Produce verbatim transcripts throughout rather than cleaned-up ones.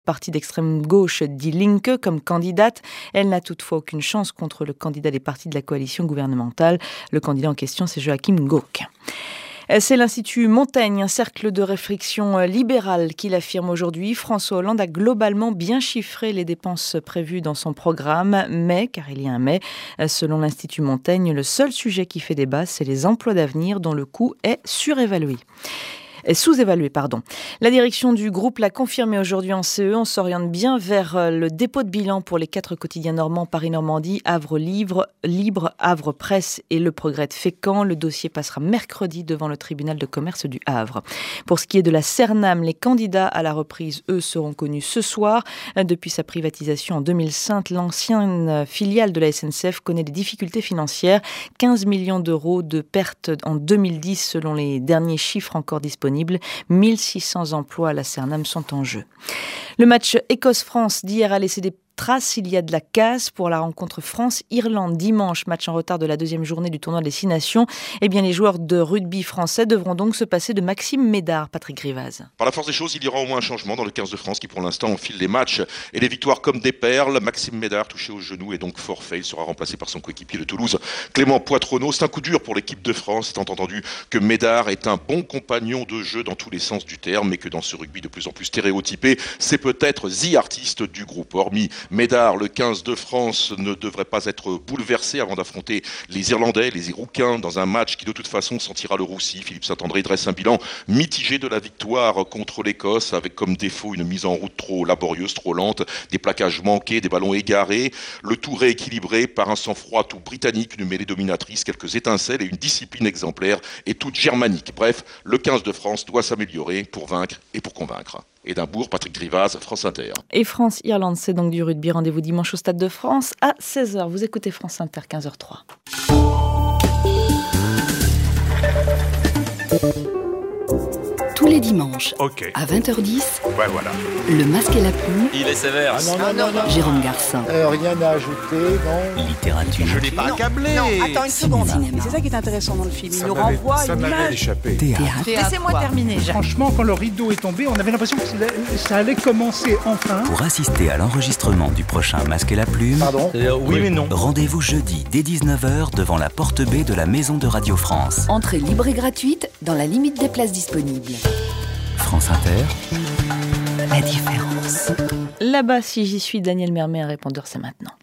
parti d'extrême gauche Die Linke comme candidate. Elle n'a toutefois aucune chance contre le candidat des partis de la coalition gouvernementale. Le candidat en question, c'est Joachim Gauck. C'est l'Institut Montaigne, un cercle de réflexion libérale qui l'affirme aujourd'hui. François Hollande a globalement bien chiffré les dépenses prévues dans son programme, mais, car il y a un mais, selon l'Institut Montaigne, le seul sujet qui fait débat, c'est les emplois d'avenir dont le coût est surévalué. Sous-évalué, pardon. La direction du groupe l'a confirmé aujourd'hui en C E. On s'oriente bien vers le dépôt de bilan pour les quatre quotidiens normands, Paris-Normandie, Havre Libre, Libre, Havre Presse et Le Progrès de Fécamp. Le dossier passera mercredi devant le tribunal de commerce du Havre. Pour ce qui est de la Cernam, les candidats à la reprise, eux, seront connus ce soir. Depuis sa privatisation en deux mille cinq, l'ancienne filiale de la S N C F connaît des difficultés financières. quinze millions d'euros de pertes en deux mille dix selon les derniers chiffres encore disponibles. mille six cents emplois à la Cernam sont en jeu. Le match Écosse-France d'hier a laissé des traces. Il y a de la casse pour la rencontre France-Irlande dimanche, match en retard de la deuxième journée du tournoi des Six Nations. Eh bien, les joueurs de rugby français devront donc se passer de Maxime Médard. Patrick Rivaz. Par la force des choses, il y aura au moins un changement dans le quinze de France qui pour l'instant enfile les matchs et les victoires comme des perles. Maxime Médard, touché au genou et donc forfait, il sera remplacé par son coéquipier de Toulouse, Clément Poitronneau. C'est un coup dur pour l'équipe de France, étant entendu que Médard est un bon compagnon de jeu dans tous les sens du terme, mais que dans ce rugby de plus en plus stéréotypé, c'est peut-être the artiste du groupe. Hormis Médard, le quinze de France ne devrait pas être bouleversé avant d'affronter les Irlandais, les Irouquins, dans un match qui de toute façon sentira le roussi. Philippe Saint-André dresse un bilan mitigé de la victoire contre l'Écosse, avec comme défaut une mise en route trop laborieuse, trop lente, des plaquages manqués, des ballons égarés, le tout rééquilibré par un sang-froid tout britannique, une mêlée dominatrice, quelques étincelles et une discipline exemplaire et toute germanique. Bref, le quinze de France doit s'améliorer pour vaincre et pour convaincre. Édimbourg, Patrick Rivaz, France Inter. Et France-Irlande, c'est donc du rugby. Rendez-vous dimanche au Stade de France à seize heures. Vous écoutez France Inter, quinze heures zéro trois. Tous les dimanches, okay. à vingt heures dix, ouais, voilà. Le Masque et la Plume. Il est sévère. Ah non, non, non, non. Jérôme Garcin. Euh, rien à ajouter, non. Littérature. Je n'ai pas accablé. Non, attends une seconde. C'est ça qui est intéressant dans le film. Il nous renvoie à une image. Échappé. Théâtre. Théâtre. Laissez-moi terminer. Franchement, quand le rideau est tombé, on avait l'impression que ça allait commencer enfin. Pour assister à l'enregistrement du prochain Masque et la Plume, Pardon euh, oui, oui mais non. Rendez-vous jeudi dès dix-neuf heures devant la porte B de la Maison de Radio France. Entrée libre et gratuite dans la limite des places disponibles. France Inter. La différence. Là-bas, si j'y suis, Daniel Mermet, un répondeur, c'est maintenant.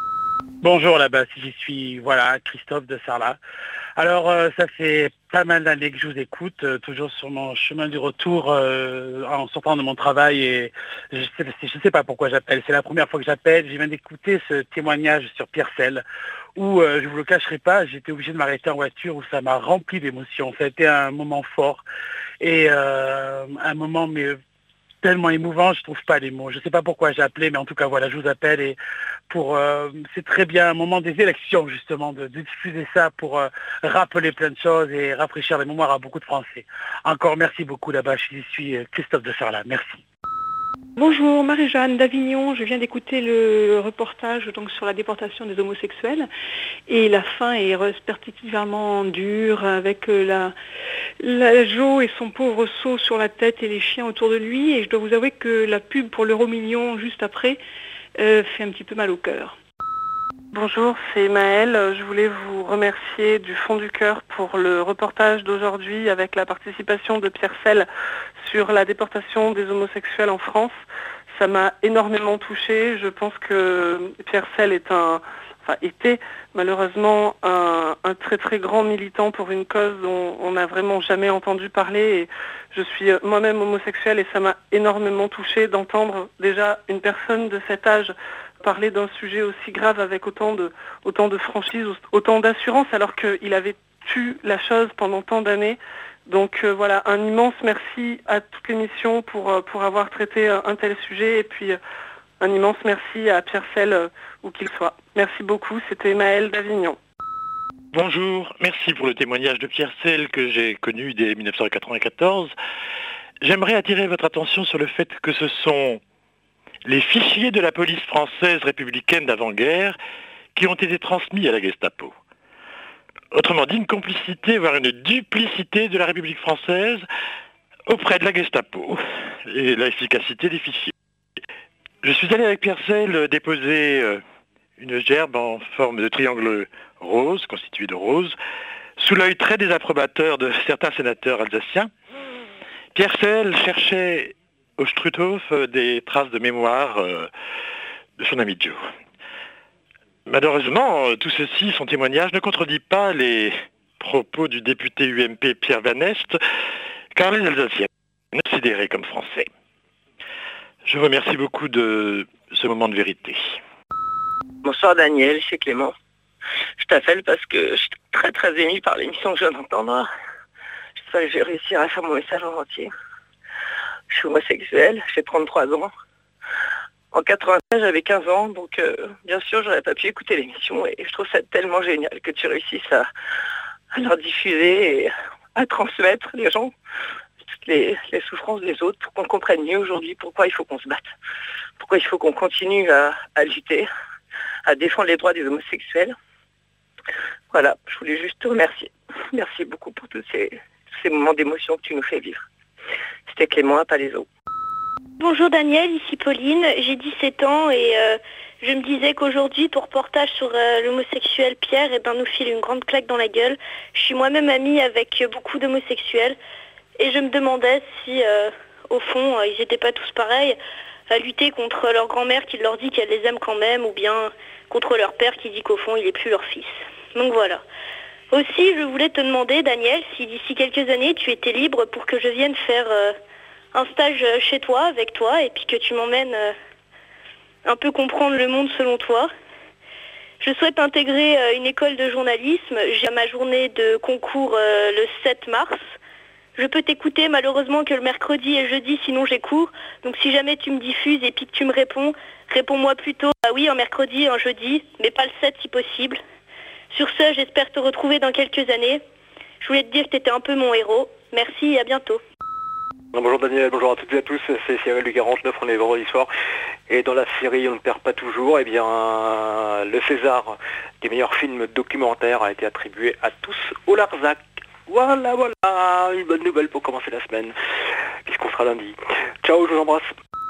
Bonjour là-bas, si j'y suis, voilà, Christophe de Sarlat. Alors, euh, ça fait pas mal d'années que je vous écoute, euh, toujours sur mon chemin du retour euh, en sortant de mon travail et je sais, je sais pas pourquoi j'appelle. C'est la première fois que j'appelle. Je viens d'écouter ce témoignage sur Pierre Selle où, euh, je vous le cacherai pas, j'étais obligé de m'arrêter en voiture où ça m'a rempli d'émotions. Ça a été un moment fort et euh, un moment mais tellement émouvant, je trouve pas les mots. Je sais pas pourquoi j'ai appelé, mais en tout cas voilà, je vous appelle et pour euh, c'est très bien un moment des élections justement de, de diffuser ça pour euh, rappeler plein de choses et rafraîchir les mémoires à beaucoup de Français. Encore merci beaucoup là-bas, je suis Christophe de Sarlat, merci. Bonjour, Marie-Jeanne d'Avignon. Je viens d'écouter le reportage donc, sur la déportation des homosexuels et la fin est particulièrement dure avec la, la Jo et son pauvre seau sur la tête et les chiens autour de lui et je dois vous avouer que la pub pour l'euro million juste après euh, fait un petit peu mal au cœur. Bonjour, c'est Maëlle. Je voulais vous remercier du fond du cœur pour le reportage d'aujourd'hui avec la participation de Pierre Selle sur la déportation des homosexuels en France. Ça m'a énormément touchée. Je pense que Pierre Selle est un, enfin était malheureusement un, un très très grand militant pour une cause dont on n'a vraiment jamais entendu parler. Et je suis moi-même homosexuelle et ça m'a énormément touchée d'entendre déjà une personne de cet âge parler d'un sujet aussi grave avec autant de, autant de franchise, autant d'assurance, alors qu'il avait tué la chose pendant tant d'années. Donc euh, voilà, un immense merci à toute l'émission pour, euh, pour avoir traité un, un tel sujet et puis euh, un immense merci à Pierre Selle, euh, où qu'il soit. Merci beaucoup, c'était Maëlle d'Avignon. Bonjour, merci pour le témoignage de Pierre Selle que j'ai connu dès dix-neuf cent quatre-vingt-quatorze. J'aimerais attirer votre attention sur le fait que ce sont les fichiers de la police française républicaine d'avant-guerre qui ont été transmis à la Gestapo. Autrement dit, une complicité, voire une duplicité de la République française auprès de la Gestapo et l'efficacité des fichiers. Je suis allé avec Pierre Sell déposer euh, une gerbe en forme de triangle rose, constitué de roses, sous l'œil très désapprobateur de certains sénateurs alsaciens. Pierre Sell cherchait au Struthof euh, des traces de mémoire euh, de son ami Joe. Malheureusement, euh, tout ceci, son témoignage, ne contredit pas les propos du député U M P Pierre Van Est, car les Alsaciens sont considérés comme français. Je vous remercie beaucoup de ce moment de vérité. Bonsoir Daniel, c'est Clément. Je t'appelle parce que je suis très très ému par l'émission que je viens d'entendre. J'espère que je vais réussir à faire mon message en entier. Je suis homosexuel, j'ai trente-trois ans. En quatre-vingt-treize, j'avais quinze ans, donc euh, bien sûr, j'aurais pas pu écouter l'émission et je trouve ça tellement génial que tu réussisses à, à leur diffuser et à transmettre les gens toutes les, les souffrances des autres pour qu'on comprenne mieux aujourd'hui pourquoi il faut qu'on se batte, pourquoi il faut qu'on continue à, à lutter, à défendre les droits des homosexuels. Voilà, je voulais juste te remercier. Merci beaucoup pour tous ces, tous ces moments d'émotion que tu nous fais vivre. C'était Clément à Palaiseau. Bonjour Daniel, ici Pauline, j'ai dix-sept ans et euh, je me disais qu'aujourd'hui ton reportage sur euh, l'homosexuel Pierre eh ben, nous file une grande claque dans la gueule. Je suis moi-même amie avec beaucoup d'homosexuels et je me demandais si euh, au fond euh, ils n'étaient pas tous pareils à lutter contre leur grand-mère qui leur dit qu'elle les aime quand même ou bien contre leur père qui dit qu'au fond il n'est plus leur fils. Donc voilà. Aussi je voulais te demander Daniel si d'ici quelques années tu étais libre pour que je vienne faire... Euh, un stage chez toi, avec toi, et puis que tu m'emmènes euh, un peu comprendre le monde selon toi. Je souhaite intégrer euh, une école de journalisme. J'ai ma journée de concours euh, le sept mars. Je peux t'écouter malheureusement que le mercredi et jeudi, sinon j'ai cours. Donc si jamais tu me diffuses et puis que tu me réponds, réponds-moi plutôt ah oui, un mercredi, un jeudi, mais pas le sept si possible. Sur ce, j'espère te retrouver dans quelques années. Je voulais te dire que tu étais un peu mon héros. Merci et à bientôt. Bonjour Daniel, bonjour à toutes et à tous, c'est Cyril du quarante-neuf, on est vendredi soir. Et dans la série On ne perd pas toujours, eh bien le César des meilleurs films documentaires a été attribué à Tous au Larzac. Voilà, voilà, une bonne nouvelle pour commencer la semaine, puisqu'on sera lundi. Ciao, je vous embrasse.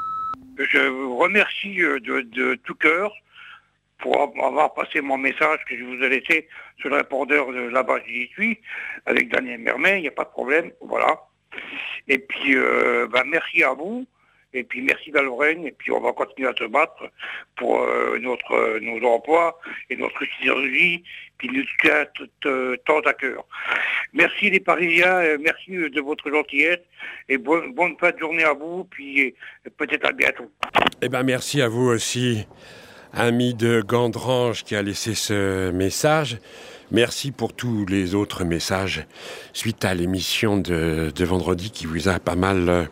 Je vous remercie de, de tout cœur pour avoir passé mon message que je vous ai laissé sur le répondeur de là-bas, j'y suis, avec Daniel Mermet, il n'y a pas de problème, voilà. Et puis, euh, bah, merci à vous, et puis merci à Lorraine, et puis on va continuer à se battre pour euh, notre, euh, nos emplois et notre sidérurgie, puis nous tient tant à cœur. Merci les Parisiens, euh, merci de votre gentillesse, et bonne, bonne fin de journée à vous, puis euh, peut-être à bientôt. Eh ben merci à vous aussi, ami de Gandrange qui a laissé ce message. Merci pour tous les autres messages suite à l'émission de, de vendredi qui vous a pas mal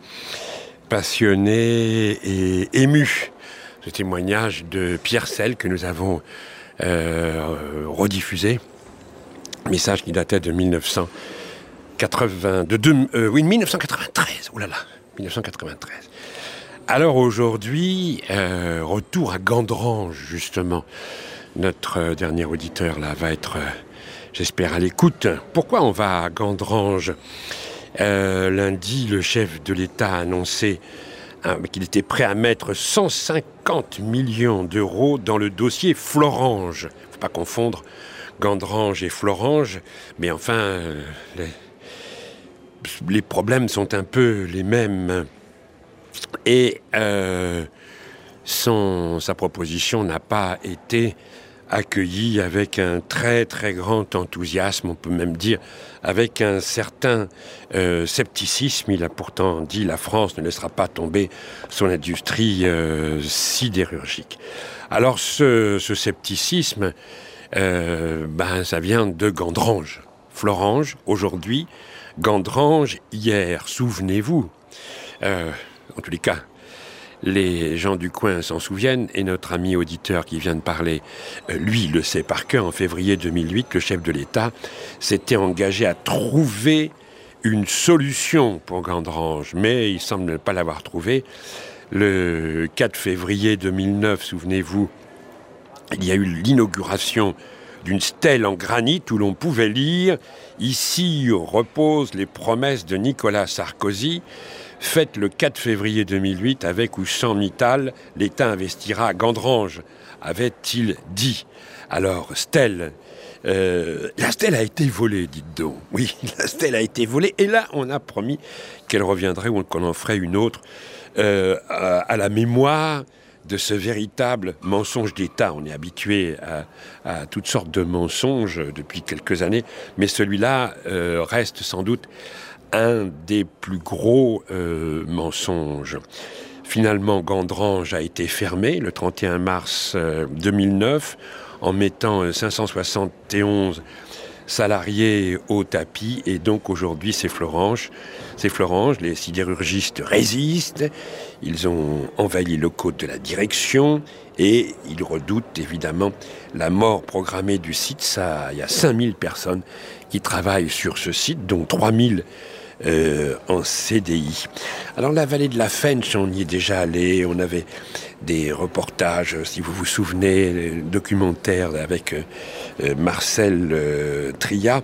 passionné et ému. Ce témoignage de Pierre Sell que nous avons euh, rediffusé. Message qui datait de mille neuf cent quatre-vingt, de deux, euh, oui, mille neuf cent quatre-vingt-treize. Oh là là, mille neuf cent quatre-vingt-treize. Alors aujourd'hui, euh, retour à Gandrange justement. Notre dernier auditeur là va être, euh, j'espère, à l'écoute. Pourquoi on va à Gandrange ? euh, Lundi, le chef de l'État a annoncé hein, qu'il était prêt à mettre cent cinquante millions d'euros dans le dossier Florange. Il ne faut pas confondre Gandrange et Florange, mais enfin, euh, les, les problèmes sont un peu les mêmes. Et euh, son, sa proposition n'a pas été accueilli avec un très très grand enthousiasme, on peut même dire avec un certain euh, scepticisme. Il a pourtant dit la France ne laissera pas tomber son industrie euh, sidérurgique. Alors ce, ce scepticisme, euh, ben, ça vient de Gandrange. Florange aujourd'hui, Gandrange hier, souvenez-vous. Euh, en tous les cas, les gens du coin s'en souviennent, et notre ami auditeur qui vient de parler, euh, lui, le sait par cœur. En février deux mille huit, le chef de l'État s'était engagé à trouver une solution pour Gandrange, mais il semble ne pas l'avoir trouvée. Le quatre février deux mille neuf, souvenez-vous, il y a eu l'inauguration d'une stèle en granit où l'on pouvait lire « Ici reposent les promesses de Nicolas Sarkozy ». faite le quatre février deux mille huit avec ou sans Mittal, l'État investira à Gandrange, avait-il dit. Alors, stèle, euh, la stèle a été volée, dites donc. Oui, la stèle a été volée, et là, on a promis qu'elle reviendrait ou qu'on en ferait une autre euh, à, à la mémoire de ce véritable mensonge d'État. On est habitué à, à toutes sortes de mensonges depuis quelques années, mais celui-là euh, reste sans doute un des plus gros euh, mensonges. Finalement, Gandrange a été fermé le trente et un mars euh, deux mille neuf en mettant cinq cent soixante et onze salariés au tapis, et donc aujourd'hui c'est Florange. C'est Florange, les sidérurgistes résistent, ils ont envahi les locaux de la direction et ils redoutent évidemment la mort programmée du site. Ça, il y a cinq mille personnes qui travaillent sur ce site, dont trois mille Euh, en C D I. Alors la vallée de la Fench, on y est déjà allé, on avait des reportages, si vous vous souvenez, documentaires avec euh, Marcel euh, Tria.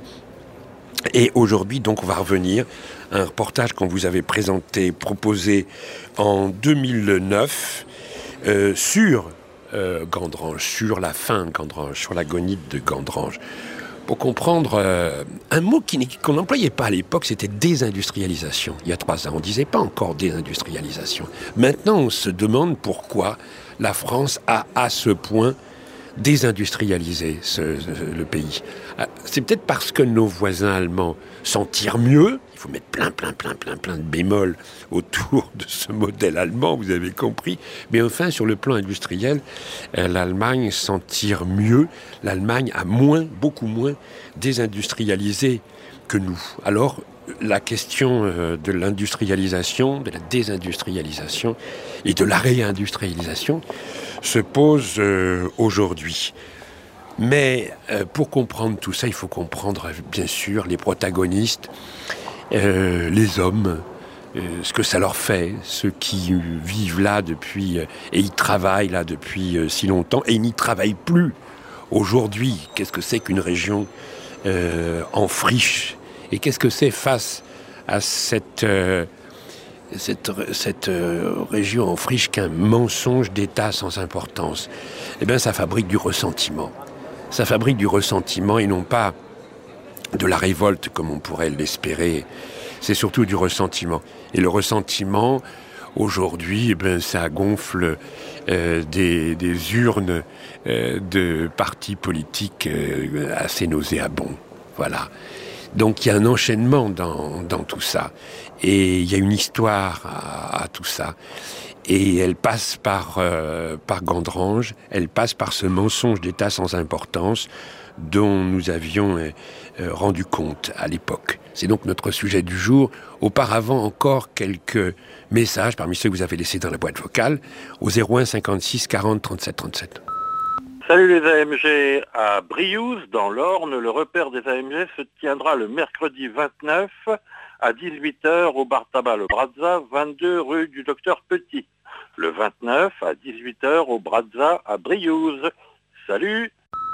Et aujourd'hui, donc, on va revenir à un reportage qu'on vous avait présenté, proposé en deux mille neuf, euh, sur euh, Gandrange, sur la fin de Gandrange, sur l'agonie de Gandrange. Pour comprendre, euh, un mot qui, qu'on n'employait pas à l'époque, c'était désindustrialisation. Il y a trois ans, on ne disait pas encore désindustrialisation. Maintenant, on se demande pourquoi la France a à ce point désindustrialisé ce, ce, le pays. C'est peut-être parce que nos voisins allemands s'en tirent mieux. Il faut mettre plein, plein, plein, plein, plein de bémols autour de ce modèle allemand, vous avez compris. Mais enfin, sur le plan industriel, l'Allemagne s'en tire mieux. L'Allemagne a moins, beaucoup moins désindustrialisé que nous. Alors, la question de l'industrialisation, de la désindustrialisation et de la réindustrialisation se pose euh, aujourd'hui. Mais euh, pour comprendre tout ça, il faut comprendre bien sûr les protagonistes, euh, les hommes, euh, ce que ça leur fait, ceux qui vivent là depuis, euh, et ils travaillent là depuis euh, si longtemps, et ils n'y travaillent plus aujourd'hui. Qu'est-ce que c'est qu'une région euh, en friche? Et qu'est-ce que c'est face à cette... Euh, Cette, cette euh, région en friche qu'un mensonge d'État sans importance? Eh bien, ça fabrique du ressentiment. Ça fabrique du ressentiment et non pas de la révolte comme on pourrait l'espérer. C'est surtout du ressentiment. Et le ressentiment, aujourd'hui, eh bien, ça gonfle euh, des, des urnes euh, de partis politiques euh, assez nauséabonds. Voilà. Donc il y a un enchaînement dans, dans tout ça. Et il y a une histoire à, à tout ça. Et elle passe par, euh, par Gandrange, elle passe par ce mensonge d'État sans importance dont nous avions euh, rendu compte à l'époque. C'est donc notre sujet du jour. Auparavant encore, quelques messages parmi ceux que vous avez laissés dans la boîte vocale au zéro un cinquante-six quarante trente-sept trente-sept. Salut les A M G à Briouze, dans l'Orne. Le repère des A M G se tiendra le mercredi vingt-neuf à dix-huit heures au bar tabac Le Brazza, vingt-deux rue du Docteur Petit. Le vingt-neuf à dix-huit heures au Brazza à Briouze. Salut!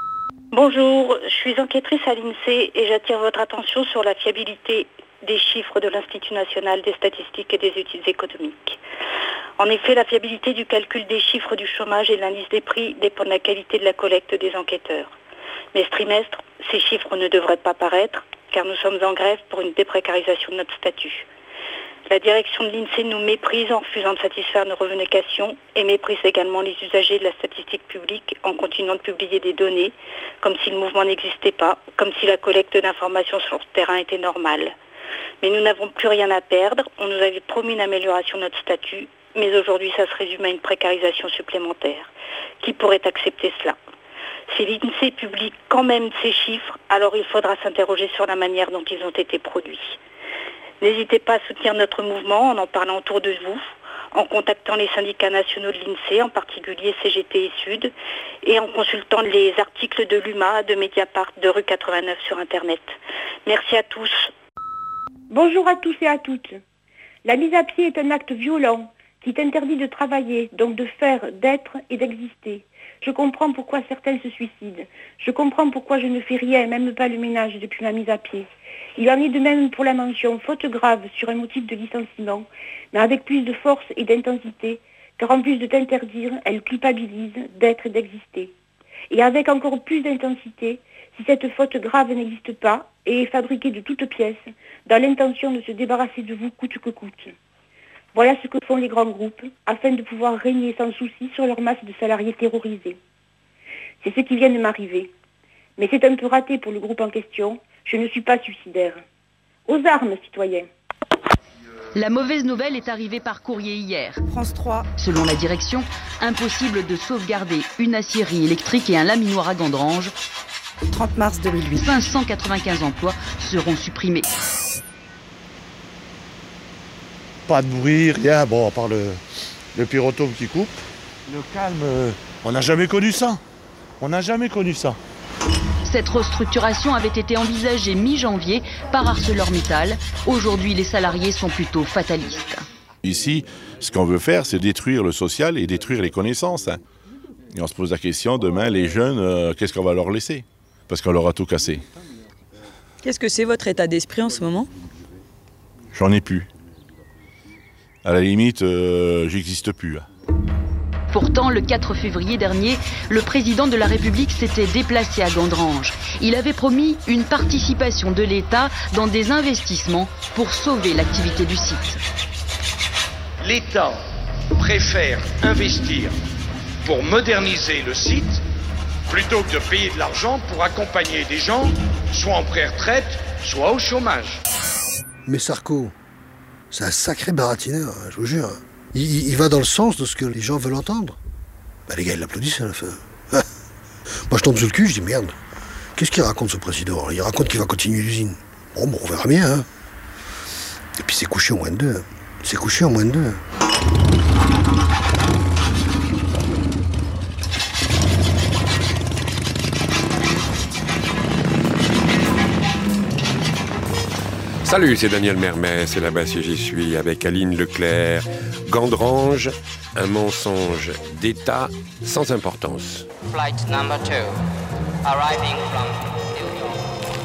Bonjour, je suis enquêtrice à l'INSEE et j'attire votre attention sur la fiabilité des chiffres de l'Institut national des statistiques et des études économiques. En effet, la fiabilité du calcul des chiffres du chômage et de l'indice des prix dépend de la qualité de la collecte des enquêteurs. Mais ce trimestre, ces chiffres ne devraient pas paraître, car nous sommes en grève pour une déprécarisation de notre statut. La direction de l'INSEE nous méprise en refusant de satisfaire nos revendications et méprise également les usagers de la statistique publique en continuant de publier des données, comme si le mouvement n'existait pas, comme si la collecte d'informations sur le terrain était normale. Mais nous n'avons plus rien à perdre, on nous avait promis une amélioration de notre statut, mais aujourd'hui ça se résume à une précarisation supplémentaire. Qui pourrait accepter cela ? Si l'INSEE publie quand même ces chiffres, alors il faudra s'interroger sur la manière dont ils ont été produits. N'hésitez pas à soutenir notre mouvement en en parlant autour de vous, en contactant les syndicats nationaux de l'INSEE, en particulier C G T et Sud, et en consultant les articles de l'U M A, de Mediapart, de Rue quatre-vingt-neuf sur Internet. Merci à tous. Bonjour à tous et à toutes. La mise à pied est un acte violent qui t'interdit de travailler, donc de faire, d'être et d'exister. Je comprends pourquoi certaines se suicident. Je comprends pourquoi je ne fais rien, même pas le ménage depuis ma mise à pied. Il en est de même pour la mention faute grave sur un motif de licenciement, mais avec plus de force et d'intensité, car en plus de t'interdire, elle culpabilise d'être et d'exister. Et avec encore plus d'intensité, si cette faute grave n'existe pas et est fabriquée de toutes pièces, dans l'intention de se débarrasser de vous coûte que coûte. Voilà ce que font les grands groupes, afin de pouvoir régner sans souci sur leur masse de salariés terrorisés. C'est ce qui vient de m'arriver. Mais c'est un peu raté pour le groupe en question. Je ne suis pas suicidaire. Aux armes, citoyens. La mauvaise nouvelle est arrivée par courrier hier. France trois. Selon la direction, impossible de sauvegarder une aciérie électrique et un laminoir à Gandrange. trente mars deux mille huit. cinq cent quatre-vingt-quinze emplois seront supprimés. Pas de bruit, rien, bon, à part le, le pyrotome qui coupe. Le calme, euh, on n'a jamais connu ça. On n'a jamais connu ça. Cette restructuration avait été envisagée mi-janvier par ArcelorMittal. Aujourd'hui, les salariés sont plutôt fatalistes. Ici, ce qu'on veut faire, c'est détruire le social et détruire les connaissances. Hein. Et on se pose la question, demain, les jeunes, euh, qu'est-ce qu'on va leur laisser? Parce qu'on leur a tout cassé. Qu'est-ce que c'est votre état d'esprit en ce moment? J'en ai plus. À la limite, euh, j'existe plus. Pourtant, le quatre février dernier, le président de la République s'était déplacé à Gandrange. Il avait promis une participation de l'État dans des investissements pour sauver l'activité du site. L'État préfère investir pour moderniser le site plutôt que de payer de l'argent pour accompagner des gens, soit en pré-retraite, soit au chômage. Mais Sarko, c'est un sacré baratineur, hein, je vous jure. Il, il, il va dans le sens de ce que les gens veulent entendre. Bah, les gars, ils l'applaudissent à la fin. Moi, je tombe sur le cul, je dis merde. Qu'est-ce qu'il raconte, ce président? Il raconte qu'il va continuer l'usine. Bon, bon, on verra bien. Hein. Et puis c'est couché en moins de deux. C'est couché en moins de deux. Salut, c'est Daniel Mermet, c'est là-bas si j'y suis, avec Aline Leclerc. Gandrange, un mensonge d'État sans importance. Flight number two, arriving from New York.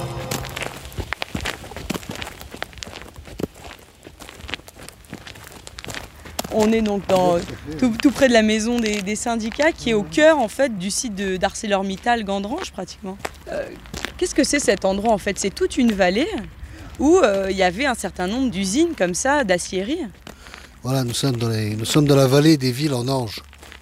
On est donc dans, tout, tout près de la maison des, des syndicats, qui est au cœur en fait du site de, d'ArcelorMittal Gandrange pratiquement. Euh, qu'est-ce que c'est cet endroit en fait? C'est toute une vallée où il euh, y avait un certain nombre d'usines comme ça, d'aciéries. Voilà, nous sommes, dans les, nous sommes dans la vallée des villes en ange.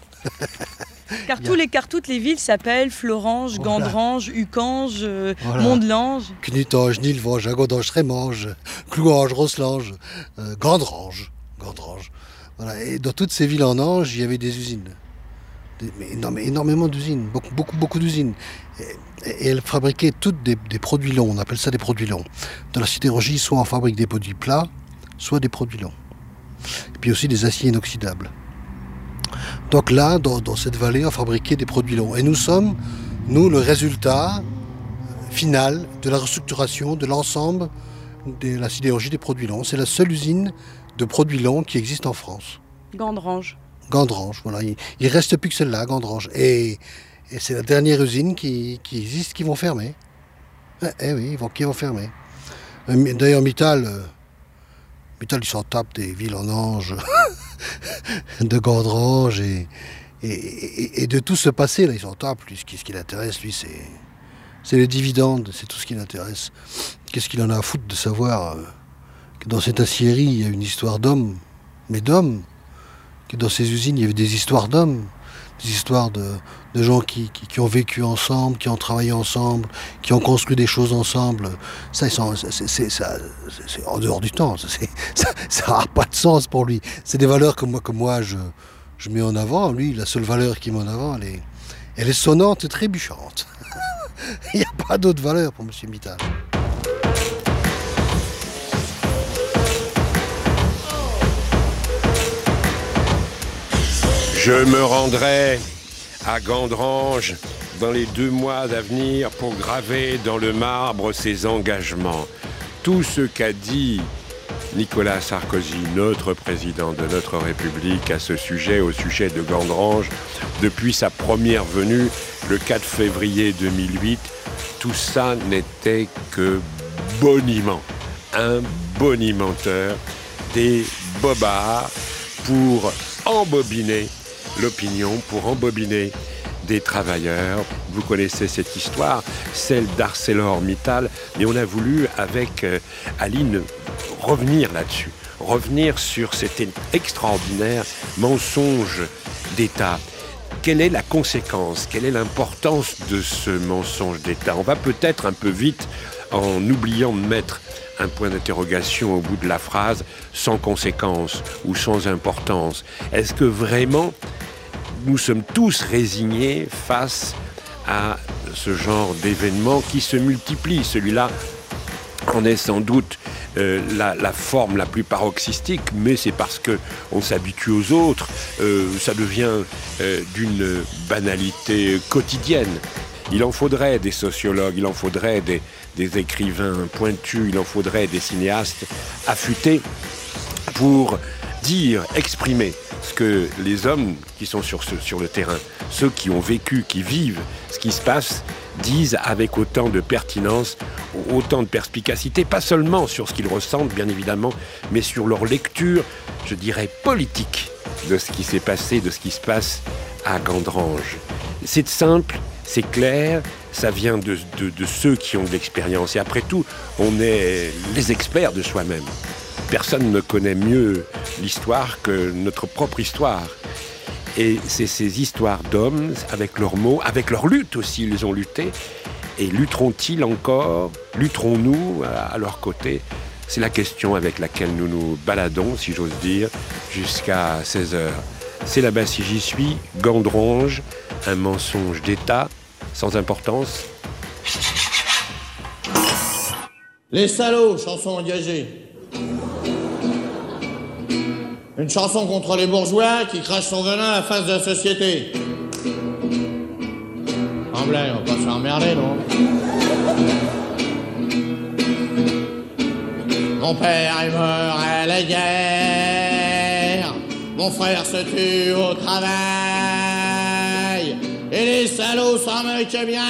Car, tous les, car toutes les villes s'appellent Florange, voilà. Gandrange, Ucange, euh, voilà. Mondelange. Knutange, Nilvange, Agodange, Trémange, Clouange, Rosselange, euh, Gandrange. Gandrange. Voilà. Et dans toutes ces villes en ange, il y avait des usines. Des, mais énorme, énormément d'usines, beaucoup, beaucoup, beaucoup d'usines. Et, et elles fabriquaient toutes des, des produits longs, on appelle ça des produits longs. Dans la sidérurgie, soit on fabrique des produits plats, soit des produits longs. Et puis aussi des aciers inoxydables. Donc là, dans, dans cette vallée, on fabriquait des produits longs. Et nous sommes, nous, le résultat final de la restructuration de l'ensemble de la sidérurgie des produits longs. C'est la seule usine de produits longs qui existe en France. Gandrange. Gandrange, voilà. Il ne reste plus que celle-là, Gandrange. Et, et c'est la dernière usine qui, qui existe qui vont fermer. Eh, eh oui, ils vont, qui vont fermer. D'ailleurs, Mittal... Euh, Mittal, ils s'en tapent des villes en ange, de Gandrange et, et, et, et de tout ce passé. Là, ils s'en tapent. Lui, ce qui, ce qui l'intéresse, lui, c'est, c'est les dividendes, c'est tout ce qui l'intéresse. Qu'est-ce qu'il en a à foutre de savoir euh, que dans cette aciérie, il y a une histoire d'hommes, mais d'hommes, que dans ces usines, il y avait des histoires d'hommes, des histoires de, de gens qui, qui, qui ont vécu ensemble, qui ont travaillé ensemble, qui ont construit des choses ensemble. Ça, c'est, c'est, ça, c'est en dehors du temps. Ça n'a pas de sens pour lui. C'est des valeurs que moi, que moi je, je mets en avant. Lui, la seule valeur qu'il met en avant, elle est, elle est sonnante et trébuchante. Il n'y a pas d'autre valeur pour M. Mittal. Je me rendrai à Gandrange dans les deux mois à venir pour graver dans le marbre ses engagements. Tout ce qu'a dit Nicolas Sarkozy, notre président de notre République, à ce sujet, au sujet de Gandrange, depuis sa première venue, le quatre février deux mille huit, tout ça n'était que boniment, un bonimenteur, des bobards pour embobiner l'opinion, pour embobiner des travailleurs. Vous connaissez cette histoire, celle d'ArcelorMittal, mais on a voulu, avec euh, Aline, revenir là-dessus, revenir sur cet extraordinaire mensonge d'État. Quelle est la conséquence? Quelle est l'importance de ce mensonge d'État? On va peut-être un peu vite, en oubliant de mettre un point d'interrogation au bout de la phrase, sans conséquence ou sans importance. Est-ce que vraiment nous sommes tous résignés face à ce genre d'événements qui se multiplient? Celui-là en est sans doute euh, la, la forme la plus paroxystique, mais c'est parce qu'on s'habitue aux autres, euh, ça devient euh, d'une banalité quotidienne. Il en faudrait des sociologues, il en faudrait des, des écrivains pointus, il en faudrait des cinéastes affûtés pour dire, exprimer ce que les hommes qui sont sur, ce, sur le terrain, ceux qui ont vécu, qui vivent ce qui se passe, disent avec autant de pertinence, autant de perspicacité, pas seulement sur ce qu'ils ressentent, bien évidemment, mais sur leur lecture, je dirais, politique de ce qui s'est passé, de ce qui se passe à Gandrange. C'est simple, c'est clair, ça vient de, de, de ceux qui ont de l'expérience. Et après tout, on est les experts de soi-même. Personne ne connaît mieux l'histoire que notre propre histoire. Et c'est ces histoires d'hommes, avec leurs mots, avec leur lutte aussi, ils ont lutté. Et lutteront-ils encore? Lutterons-nous à leur côté? C'est la question avec laquelle nous nous baladons, si j'ose dire, jusqu'à seize heures. C'est là-bas si j'y suis, Gandrange, un mensonge d'État, sans importance. Les salauds, chanson engagée. Une chanson contre les bourgeois qui crachent son venin à la face de la société. En blague, on va pas se faire emmerder, non? Mon père est mort à la guerre. Mon frère se tue au travail. Et les salauds s'en moquent bien.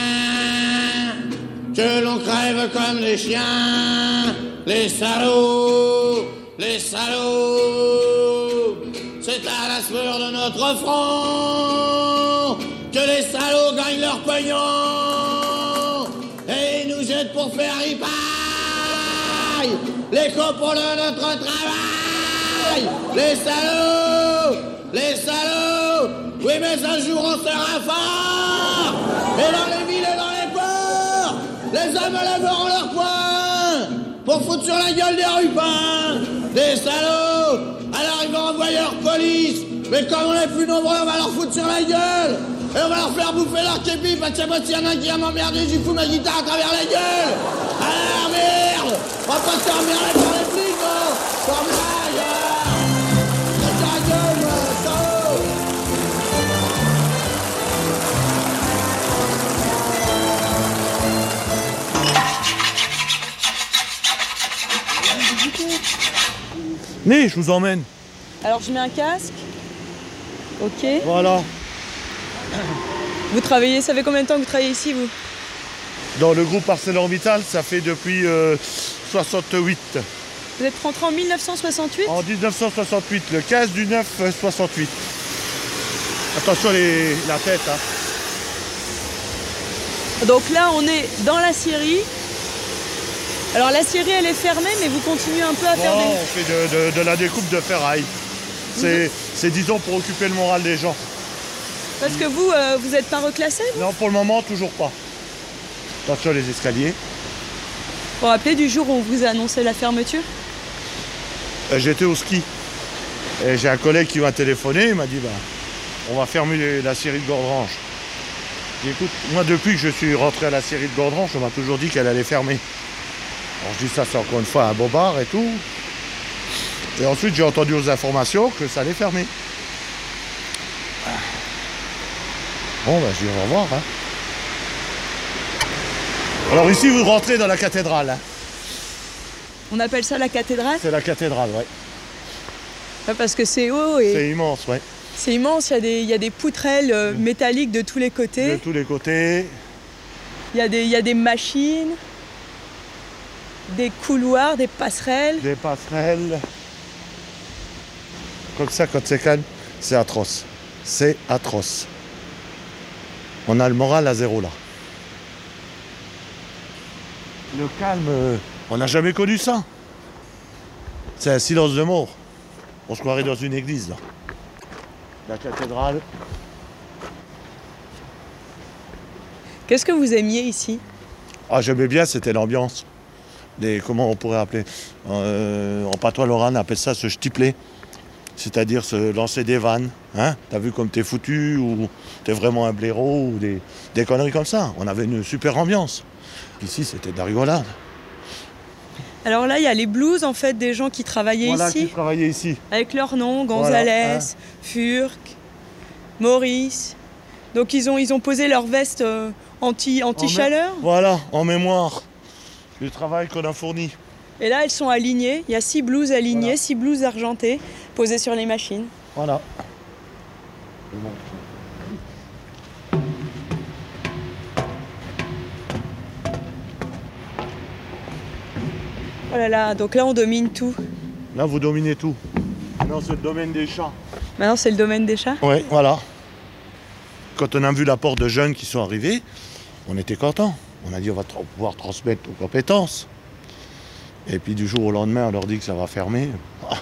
Que l'on crève comme des chiens. Les salauds, les salauds. C'est à la sueur de notre front que les salauds gagnent leur pognon. Et ils nous jettent pour faire ripaille les copeaux de notre travail. Les salauds, les salauds. Oui, mais un jour on sera fort. Et dans les villes et dans les ports, les hommes lèveront leurs poings pour foutre sur la gueule des rupins. Des salauds. Alors ils vont envoyer leur police. Mais comme on est plus nombreux, on va leur foutre sur la gueule. Et on va leur faire bouffer leur képi. Parce que s'il y en a un qui va m'emmerder, j'y fous ma guitare à travers la gueule. Alors merde. On va pas se faire emmerder par les flics, non. Comme ça, c'est ta gueule, salaud. Venez, je vous emmène. Alors je mets un casque. Ok. Voilà. Vous travaillez, ça fait combien de temps que vous travaillez ici, vous? Dans le groupe ArcelorMittal, ça fait depuis euh, soixante-huit. Vous êtes rentré en mille neuf cent soixante-huit? En dix-neuf cent soixante-huit, le quinze du neuf soixante-huit. Attention les, la tête. Hein. Donc là, on est dans la scierie. Alors la scierie, elle est fermée, mais vous continuez un peu à bon, faire des... on fait de, de, de la découpe de ferraille. C'est, mmh. c'est, disons, pour occuper le moral des gens. Parce que vous, euh, vous n'êtes pas reclassé, vous? Non, pour le moment, toujours pas. Attention les escaliers. Vous vous rappelez du jour où on vous a annoncé la fermeture? euh, J'étais au ski. Et j'ai un collègue qui m'a téléphoné, il m'a dit, bah, on va fermer la scierie de Gandrange. Écoute, moi, depuis que je suis rentré à la scierie de Gandrange, on m'a toujours dit qu'elle allait fermer. Alors je dis ça, c'est encore une fois un bobard et tout. Et ensuite, j'ai entendu aux informations que ça allait fermer. Bon, ben, je dis au revoir. Hein. Alors ici, vous rentrez dans la cathédrale. Hein. On appelle ça la cathédrale? C'est la cathédrale, ouais. Ouais, parce que c'est haut et... C'est immense, ouais. C'est immense, il y a des, il y a des poutrelles euh, métalliques de tous les côtés. De tous les côtés. Il y a des, il y a des machines, des couloirs, des passerelles. Des passerelles. Comme ça, quand c'est calme, c'est atroce. C'est atroce. On a le moral à zéro là. Le calme, euh, on n'a jamais connu ça. C'est un silence de mort. On se croirait dans une église là. La cathédrale. Qu'est-ce que vous aimiez ici? Ah, j'aimais bien, c'était l'ambiance. Des, comment on pourrait appeler euh, en patois lorrain, on appelle ça se stipler. C'est-à-dire se lancer des vannes. Hein? T'as vu comme t'es foutu ou t'es vraiment un blaireau ou des, des conneries comme ça. On avait une super ambiance. Ici, c'était de la rigolade. Alors là, il y a les blues en fait des gens qui travaillaient voilà, ici. qui travaillaient ici. Avec leurs noms, Gonzalez, voilà, hein. Furc, Maurice. Donc ils ont, ils ont posé leur veste euh, anti, anti-chaleur. En voilà, en mémoire du travail qu'on a fourni. Et là, elles sont alignées. Il y a six blouses alignées, voilà. Six blouses argentées, posées sur les machines. Voilà. Oh là là, donc là on domine tout. Là vous dominez tout. Maintenant c'est le domaine des chats. Maintenant c'est le domaine des chats? Oui, voilà. Quand on a vu l'apport de jeunes qui sont arrivés, on était contents. On a dit on va tra- pouvoir transmettre nos compétences. Et puis du jour au lendemain on leur dit que ça va fermer. Ah.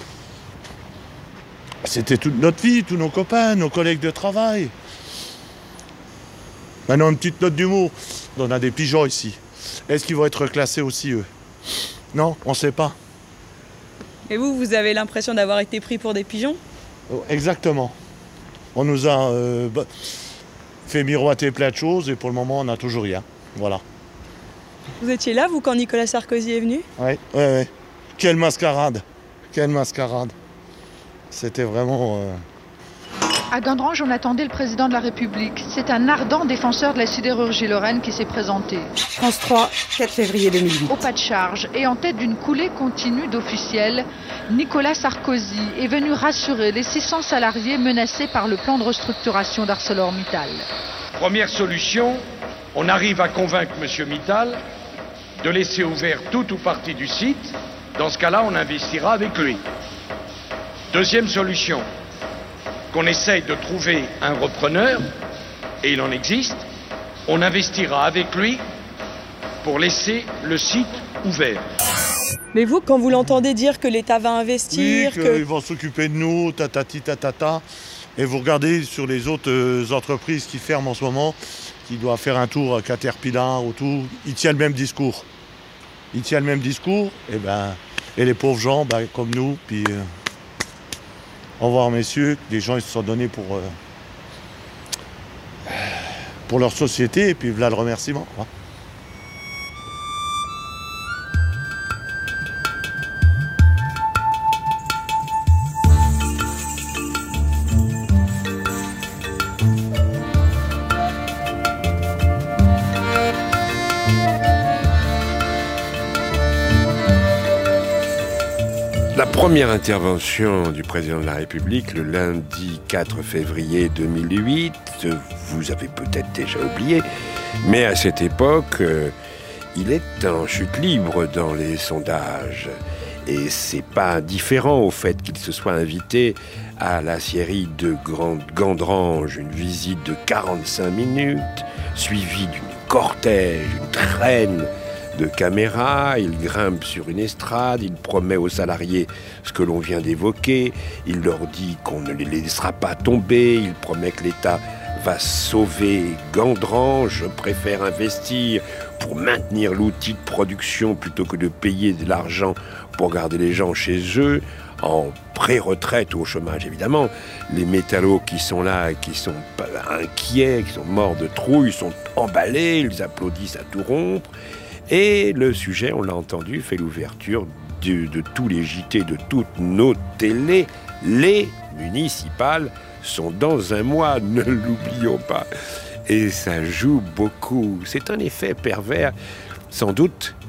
C'était toute notre vie, tous nos copains, nos collègues de travail. Maintenant une petite note d'humour. On a des pigeons ici. Est-ce qu'ils vont être classés aussi eux? Non, on ne sait pas. Et vous, vous avez l'impression d'avoir été pris pour des pigeons? Exactement. On nous a euh, bah, fait miroiter plein de choses et pour le moment, on n'a toujours rien. Voilà. Vous étiez là, vous, quand Nicolas Sarkozy est venu? Oui, oui, oui. Quelle mascarade. Quelle mascarade. C'était vraiment... Euh... À Gandrange, on attendait le président de la République. C'est un ardent défenseur de la sidérurgie lorraine qui s'est présenté. France trois, quatre février deux mille huit. Au pas de charge et en tête d'une coulée continue d'officiels, Nicolas Sarkozy est venu rassurer les six cents salariés menacés par le plan de restructuration d'ArcelorMittal. Première solution, on arrive à convaincre M. Mittal de laisser ouvert tout ou partie du site. Dans ce cas-là, on investira avec lui. Deuxième solution, qu'on essaye de trouver un repreneur, et il en existe, on investira avec lui pour laisser le site ouvert. Mais vous, quand vous l'entendez dire que l'État va investir... Oui, qu'ils que... vont s'occuper de nous, tatati tatata, et vous regardez sur les autres euh, entreprises qui ferment en ce moment, qui doivent faire un tour à Caterpillar ou tout, ils tiennent le même discours. Ils tiennent le même discours, et, ben, et les pauvres gens, ben, comme nous, puis... Euh... Au revoir messieurs, les gens ils se sont donnés pour, euh, pour leur société et puis voilà le remerciement. Quoi. La première intervention du président de la République, le lundi quatre février deux mille huit, vous avez peut-être déjà oublié, mais à cette époque, euh, il est en chute libre dans les sondages. Et c'est pas indifférent au fait qu'il se soit invité à la série de Grande Gandrange, une visite de quarante-cinq minutes, suivie d'une cortège, une traîne de caméras. Il grimpe sur une estrade, il promet aux salariés ce que l'on vient d'évoquer, il leur dit qu'on ne les laissera pas tomber, il promet que l'État va sauver Gandrange, je préfère investir pour maintenir l'outil de production plutôt que de payer de l'argent pour garder les gens chez eux, en pré-retraite ou au chômage évidemment. Les métallos qui sont là, qui sont inquiets, qui sont morts de trouille, sont emballés, ils applaudissent à tout rompre. Et le sujet, on l'a entendu, fait l'ouverture de, de tous les J T, de toutes nos télés. Les municipales sont dans un mois, ne l'oublions pas. Et ça joue beaucoup. C'est un effet pervers, sans doute,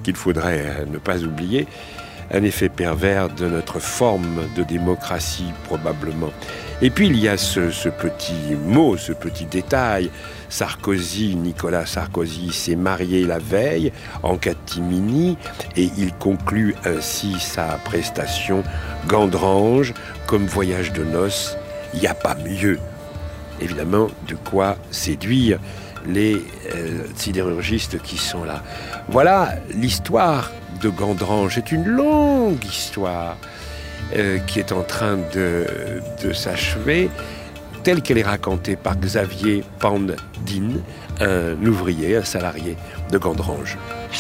qu'il faudrait ne pas oublier, un effet pervers de notre forme de démocratie probablement. Et puis il y a ce, ce petit mot, ce petit détail. Sarkozy, Nicolas Sarkozy s'est marié la veille en catimini et il conclut ainsi sa prestation Gandrange comme voyage de noces. Il n'y a pas mieux, évidemment, de quoi séduire les euh, sidérurgistes qui sont là. Voilà l'histoire de Gandrange. C'est une longue histoire euh, qui est en train de, de s'achever, telle qu'elle est racontée par Xavier Pandin, un ouvrier, un salarié de Gandrange.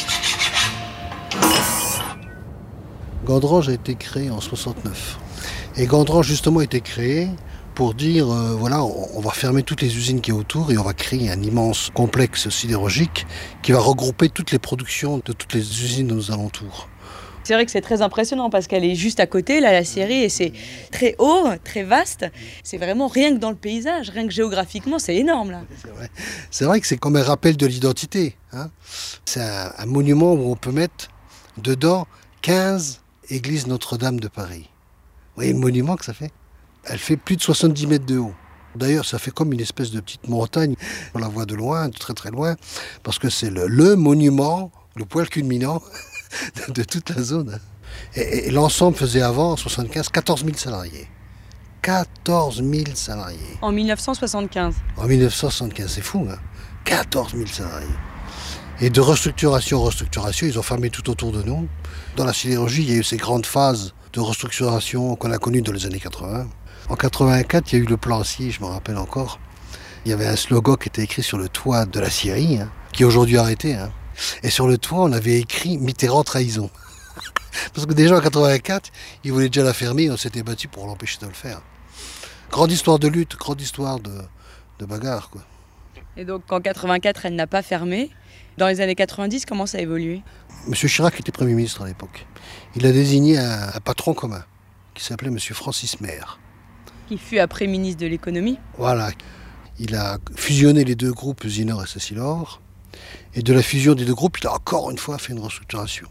Gandrange a été créé en soixante-neuf. Et Gandrange, justement, a été créé pour dire, euh, voilà, on, on va fermer toutes les usines qui est autour et on va créer un immense complexe sidérurgique qui va regrouper toutes les productions de toutes les usines de nos alentours. C'est vrai que c'est très impressionnant parce qu'elle est juste à côté, là, la série, et c'est très haut, très vaste. C'est vraiment rien que dans le paysage, rien que géographiquement, c'est énorme, là. C'est vrai, c'est vrai que c'est comme un rappel de l'identité, hein. C'est un, un monument où on peut mettre dedans quinze églises Notre-Dame de Paris. Vous voyez le monument que ça fait ? Elle fait plus de soixante-dix mètres de haut. D'ailleurs, ça fait comme une espèce de petite montagne. On la voit de loin, de très très loin, parce que c'est le, le monument, le poil culminant de, de toute la zone. Et, et l'ensemble faisait avant, en soixante-quinze, quatorze mille salariés. quatorze mille salariés. En mille neuf cent soixante-quinze. En mille neuf cent soixante-quinze, c'est fou, hein. quatorze mille salariés. Et de restructuration en restructuration, ils ont fermé tout autour de nous. Dans la sidérurgie, il y a eu ces grandes phases de restructuration qu'on a connues dans les années quatre-vingts. En quatre-vingt-quatre, il y a eu le plan acier, je me rappelle encore. Il y avait un slogan qui était écrit sur le toit de la scierie, hein, qui est aujourd'hui arrêté. Hein. Et sur le toit, on avait écrit « Mitterrand trahison ». Parce que déjà en quatre-vingt-quatre, ils voulaient déjà la fermer et on s'était battu pour l'empêcher de le faire. Grande histoire de lutte, grande histoire de, de bagarre, quoi. Et donc en quatre-vingt-quatre, elle n'a pas fermé. Dans les années quatre-vingt-dix, comment ça a évolué ? Monsieur Chirac était Premier ministre à l'époque. Il a désigné un, un patron commun qui s'appelait Monsieur Francis Maire. Qui fut après ministre de l'économie. Voilà. Il a fusionné les deux groupes Usinor et Sacilor. Et de la fusion des deux groupes, il a encore une fois fait une restructuration.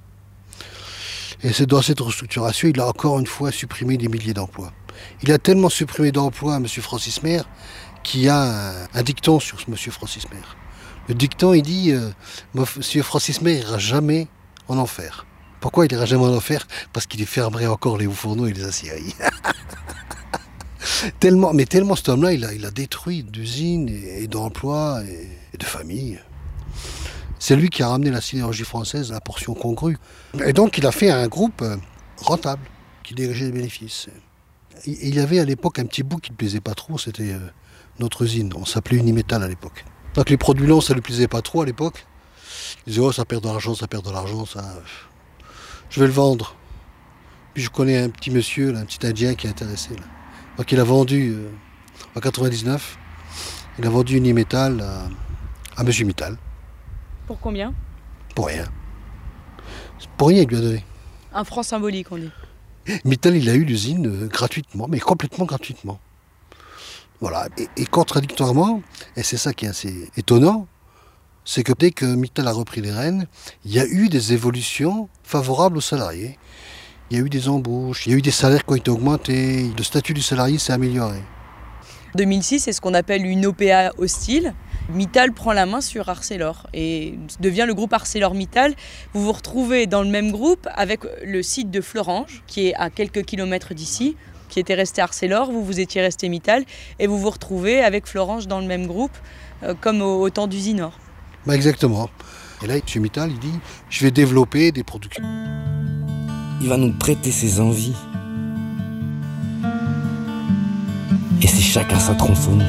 Et c'est dans cette restructuration, il a encore une fois supprimé des milliers d'emplois. Il a tellement supprimé d'emplois, M. Francis Maire, qu'il y a un, un dicton sur M. Francis Maire. Le dicton, il dit euh, M. Francis Maire n'ira jamais en enfer. Pourquoi il n'ira jamais en enfer ? Parce qu'il fermerait encore les hauts fourneaux et les aciéries. tellement, mais tellement cet homme-là, il a, il a détruit d'usines et, et d'emplois et, et de familles. C'est lui qui a ramené la sidérurgie française à la portion congrue. Et donc, il a fait un groupe rentable, qui dégageait des bénéfices. Il y avait à l'époque un petit bout qui ne plaisait pas trop, c'était notre usine. On s'appelait Unimétal à l'époque. Donc les produits longs, ça ne lui plaisait pas trop à l'époque. Il disait, oh, ça perd de l'argent, ça perd de l'argent, ça... Je vais le vendre. Puis je connais un petit monsieur, là, un petit Indien qui est intéressé. Là. Donc il a vendu, euh, en quatre-vingt-dix-neuf, il a vendu Unimétal à, à Monsieur Mittal. Pour combien ? Pour rien. Pour rien, il lui a donné. Un franc symbolique, on dit. Mittal, il a eu l'usine euh, gratuitement, mais complètement gratuitement. Voilà. Et, et contradictoirement, et c'est ça qui est assez étonnant, c'est que dès que Mittal a repris les rênes, il y a eu des évolutions favorables aux salariés. Il y a eu des embauches, il y a eu des salaires qui ont été augmentés, le statut du salarié s'est amélioré. deux mille six, c'est ce qu'on appelle une O P A hostile. Mittal prend la main sur Arcelor et devient le groupe ArcelorMittal. Vous vous retrouvez dans le même groupe avec le site de Florange, qui est à quelques kilomètres d'ici, qui était resté Arcelor, vous vous étiez resté Mittal, et vous vous retrouvez avec Florange dans le même groupe, euh, comme au, au temps d'Usinor. Bah exactement. Et là, M. Mittal, il dit, je vais développer des productions. Il va nous prêter ses envies. Et c'est chacun sa tronçonneuse.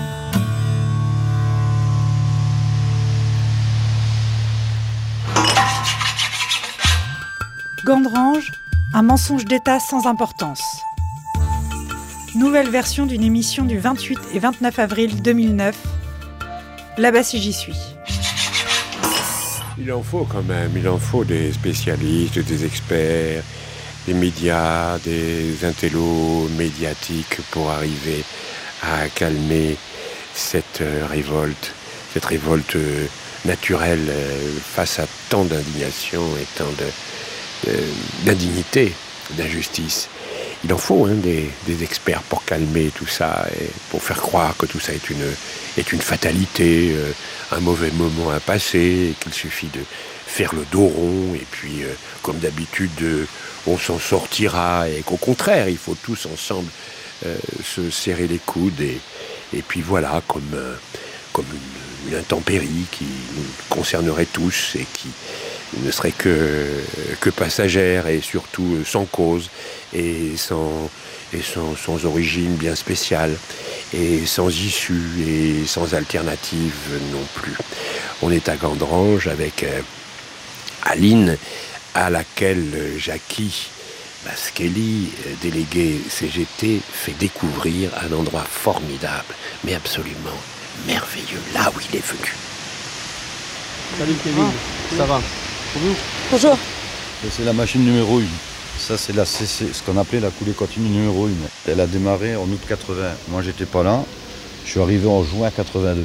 Gandrange, un mensonge d'État sans importance. Nouvelle version d'une émission du vingt-huit et vingt-neuf avril deux mille neuf. Là-bas si j'y suis. Il en faut quand même, il en faut des spécialistes, des experts, des médias, des intellos médiatiques pour arriver à calmer cette révolte, cette révolte naturel euh, face à tant d'indignation et tant de, de, d'indignité, d'injustice. Il en faut hein, des, des experts pour calmer tout ça et pour faire croire que tout ça est une, est une fatalité, euh, un mauvais moment à passer, et qu'il suffit de faire le dos rond et puis, euh, comme d'habitude, euh, on s'en sortira et qu'au contraire, il faut tous ensemble euh, se serrer les coudes et, et puis voilà, comme, euh, comme une, une intempérie qui nous concernerait tous et qui ne serait que, que passagère et surtout sans cause et sans, et sans, sans origine bien spéciale et sans issue et sans alternative non plus. On est à Gandrange avec euh, Aline, à laquelle Jackie Baschelli, délégué C G T, fait découvrir un endroit formidable, mais absolument merveilleux, là où il est venu. Salut Kevin, ça va? Bonjour. C'est la machine numéro une. Ça, c'est la C C, ce qu'on appelait la coulée continue numéro une. Elle a démarré en août quatre-vingts. Moi, j'étais pas là. Je suis arrivé en juin quatre-vingt-deux.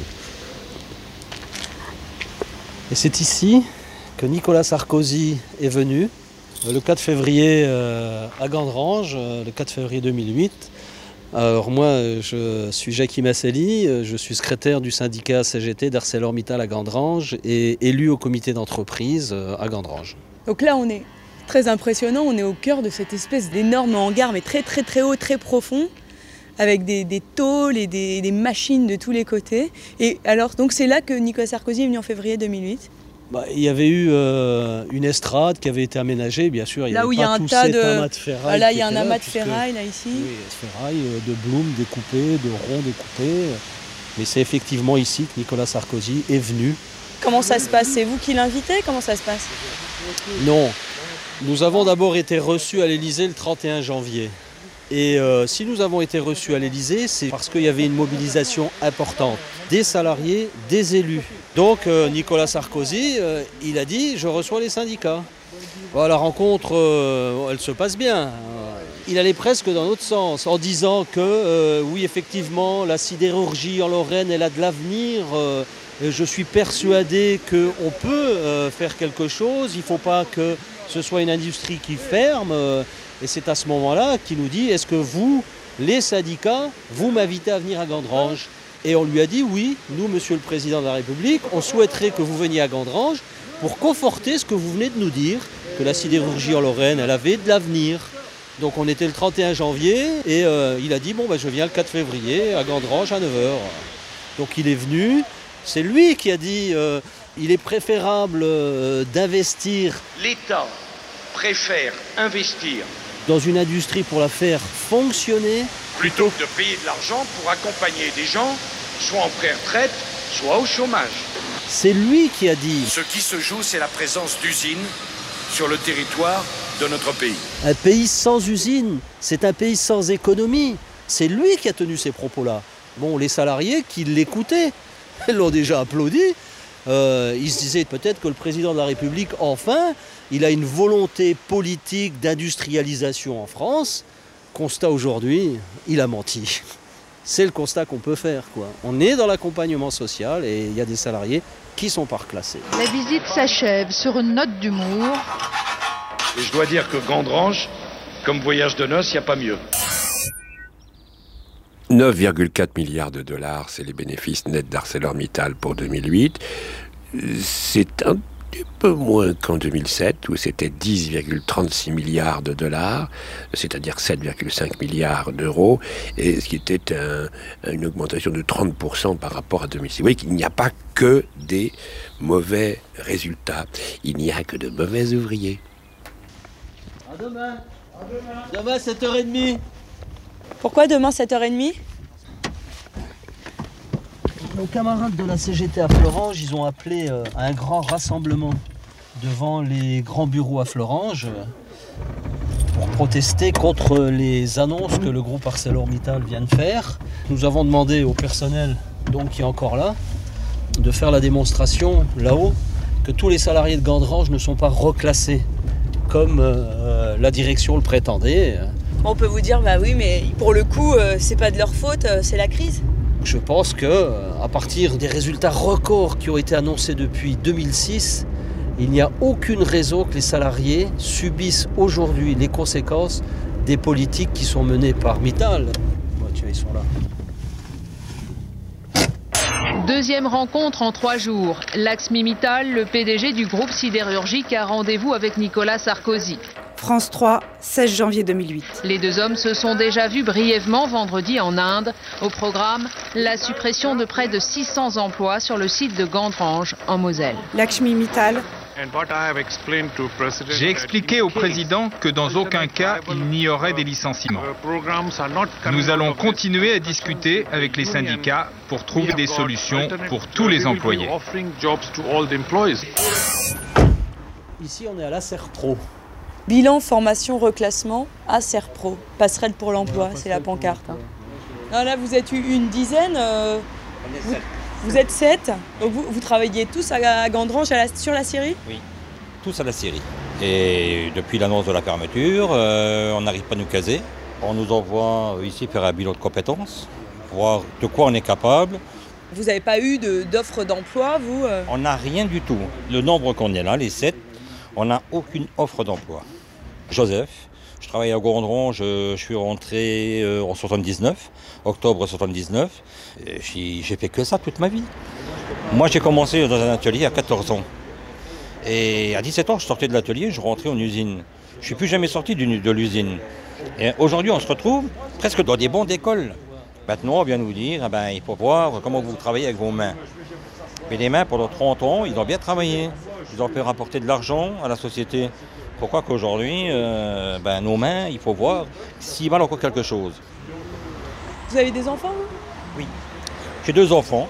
Et c'est ici que Nicolas Sarkozy est venu, le quatre février euh, à Gandrange, euh, le quatre février deux mille huit. Alors moi, je suis Jackie Masselli, je suis secrétaire du syndicat C G T d'ArcelorMittal à Gandrange et élu au comité d'entreprise à Gandrange. Donc là, on est très impressionnant, on est au cœur de cette espèce d'énorme hangar, mais très très très haut, très profond, avec des, des tôles et des, des machines de tous les côtés. Et alors, donc c'est là que Nicolas Sarkozy est venu en février deux mille huit. Bah, il y avait eu euh, une estrade qui avait été aménagée, bien sûr. Il là y où il y a un tas de, amas de ferraille. Voilà, il y a un là, amas de puisque, ferraille là ici. Oui, ferraille de bloum découpées, de ronds découpés. Mais c'est effectivement ici que Nicolas Sarkozy est venu. Comment ça se passe? C'est vous qui l'invitez? Comment ça se passe? Non. Nous avons d'abord été reçus à l'Élysée le trente et un janvier. Et euh, si nous avons été reçus à l'Élysée, c'est parce qu'il y avait une mobilisation importante des salariés, des élus. Donc euh, Nicolas Sarkozy, euh, il a dit « je reçois les syndicats ». Bon, la rencontre, euh, elle se passe bien. Il allait presque dans l'autre sens, en disant que euh, oui, effectivement, la sidérurgie en Lorraine, elle a de l'avenir. Euh, je suis persuadé qu'on peut euh, faire quelque chose. Il ne faut pas que ce soit une industrie qui ferme. Euh, et c'est à ce moment-là qu'il nous dit « est-ce que vous, les syndicats, vous m'invitez à venir à Gandrange ?» Et on lui a dit « oui, nous, Monsieur le Président de la République, on souhaiterait que vous veniez à Gandrange pour conforter ce que vous venez de nous dire, que la sidérurgie en Lorraine, elle avait de l'avenir. » Donc on était le trente et un janvier et euh, il a dit « bon, ben, je viens le quatre février à Gandrange à neuf heures. » Donc il est venu, c'est lui qui a dit euh, « il est préférable euh, d'investir... » L'État préfère investir dans une industrie pour la faire fonctionner plutôt que de payer de l'argent pour accompagner des gens, soit en pré-retraite, soit au chômage. C'est lui qui a dit. Ce qui se joue, c'est la présence d'usines sur le territoire de notre pays. Un pays sans usine, c'est un pays sans économie. C'est lui qui a tenu ces propos-là. Bon, les salariés qui l'écoutaient, ils l'ont déjà applaudi. Euh, ils se disaient peut-être que le président de la République, enfin, il a une volonté politique d'industrialisation en France. Constat aujourd'hui, il a menti. C'est le constat qu'on peut faire, quoi. On est dans l'accompagnement social et il y a des salariés qui sont pas reclassés. La visite s'achève sur une note d'humour. Et je dois dire que Gandrange, comme voyage de noces, il n'y a pas mieux. neuf virgule quatre milliards de dollars, c'est les bénéfices nets d'ArcelorMittal pour deux mille huit. C'est un petit peu moins qu'en deux mille sept, où c'était dix virgule trente-six milliards de dollars, c'est-à-dire sept virgule cinq milliards d'euros, et ce qui était un, une augmentation de trente pour cent par rapport à deux mille six. Vous voyez qu'il n'y a pas que des mauvais résultats, il n'y a que de mauvais ouvriers. À demain. À demain. Demain, sept heures trente. Pourquoi demain, sept heures trente? Nos camarades de la C G T à Florange, ils ont appelé euh, à un grand rassemblement devant les grands bureaux à Florange euh, pour protester contre les annonces que le groupe ArcelorMittal vient de faire. Nous avons demandé au personnel, donc qui est encore là, de faire la démonstration là-haut que tous les salariés de Gandrange ne sont pas reclassés comme euh, la direction le prétendait. On peut vous dire, bah oui, mais pour le coup, euh, c'est pas de leur faute, euh, c'est la crise. Je pense qu'à partir des résultats records qui ont été annoncés depuis deux mille six, il n'y a aucune raison que les salariés subissent aujourd'hui les conséquences des politiques qui sont menées par Mittal. Oh, tiens, ils sont là. Deuxième rencontre en trois jours. Laxmi Mittal, le P D G du groupe sidérurgique, a rendez-vous avec Nicolas Sarkozy. France trois, seize janvier deux mille huit. Les deux hommes se sont déjà vus brièvement vendredi en Inde. Au programme, la suppression de près de six cents emplois sur le site de Gandrange, en Moselle. Laxmi Mittal. J'ai expliqué au président que dans aucun cas il n'y aurait des licenciements. Nous allons continuer à discuter avec les syndicats pour trouver des solutions pour tous les employés. Ici, on est à la Serpro. Bilan, formation, reclassement à Serpro. Passerelle pour l'emploi, c'est la pancarte. Hein. Non, là, vous êtes une dizaine. Euh, vous, vous êtes sept. Donc vous, vous travaillez tous à Gandrange à la, sur la scierie ? Oui, tous à la scierie. Et depuis l'annonce de la fermeture, euh, on n'arrive pas à nous caser. On nous envoie ici faire un bilan de compétences, voir de quoi on est capable. Vous n'avez pas eu de, d'offre d'emploi, vous euh... On n'a rien du tout. Le nombre qu'on est là, les sept, on n'a aucune offre d'emploi. Joseph, je travaille à Gandrange, je, je suis rentré euh, en soixante-dix-neuf, octobre soixante-dix-neuf. Et j'ai, j'ai fait que ça toute ma vie. Moi, j'ai commencé dans un atelier à quatorze ans. Et à dix-sept ans, je sortais de l'atelier, je rentrais en usine. Je ne suis plus jamais sorti de, de l'usine. Et aujourd'hui, on se retrouve presque dans des bancs d'école. Maintenant, on vient nous dire, eh ben, il faut voir comment vous travaillez avec vos mains. Mais les mains, pendant trente ans, ils ont bien travaillé. Ils ont fait rapporter de l'argent à la société. Pourquoi qu'aujourd'hui, euh, ben, nos mains, il faut voir s'ils valent encore quelque chose. Vous avez des enfants, vous ? Oui. J'ai deux enfants.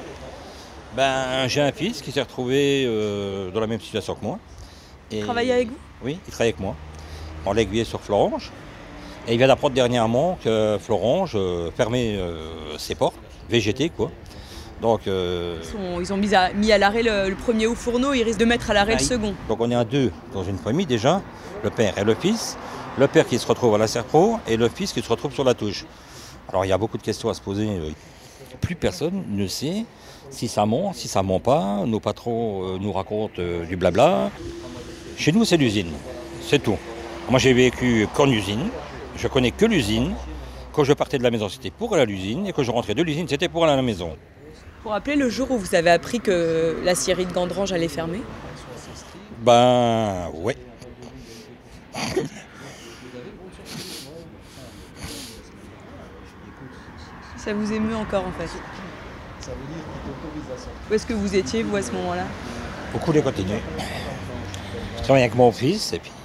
Ben, j'ai un fils qui s'est retrouvé euh, dans la même situation que moi. Et... Il travaille avec vous ? Oui, il travaille avec moi. On l'a aiguillé sur Florange. Et il vient d'apprendre dernièrement que Florange euh, fermait euh, ses portes, V G T quoi. Donc, euh... ils, sont, ils ont mis à, mis à l'arrêt le, le premier au fourneau, ils risquent de mettre à l'arrêt ah, le second. Donc on est à deux dans une famille déjà, le père et le fils. Le père qui se retrouve à la Serpro et le fils qui se retrouve sur la touche. Alors il y a beaucoup de questions à se poser. Plus personne ne sait si ça ment, si ça ment pas. Nos patrons euh, nous racontent euh, du blabla. Chez nous c'est l'usine, c'est tout. Moi j'ai vécu qu'en usine, je connais que l'usine. Quand je partais de la maison c'était pour aller à l'usine et quand je rentrais de l'usine c'était pour aller à la maison. Pour rappeler le jour où vous avez appris que la scierie de Gandrange allait fermer ? Ben, ouais. Ça vous émeut encore, en fait ? Où est-ce que vous étiez, vous, à ce moment-là ? Au coup de continuer. Je travaille avec mon fils, et puis...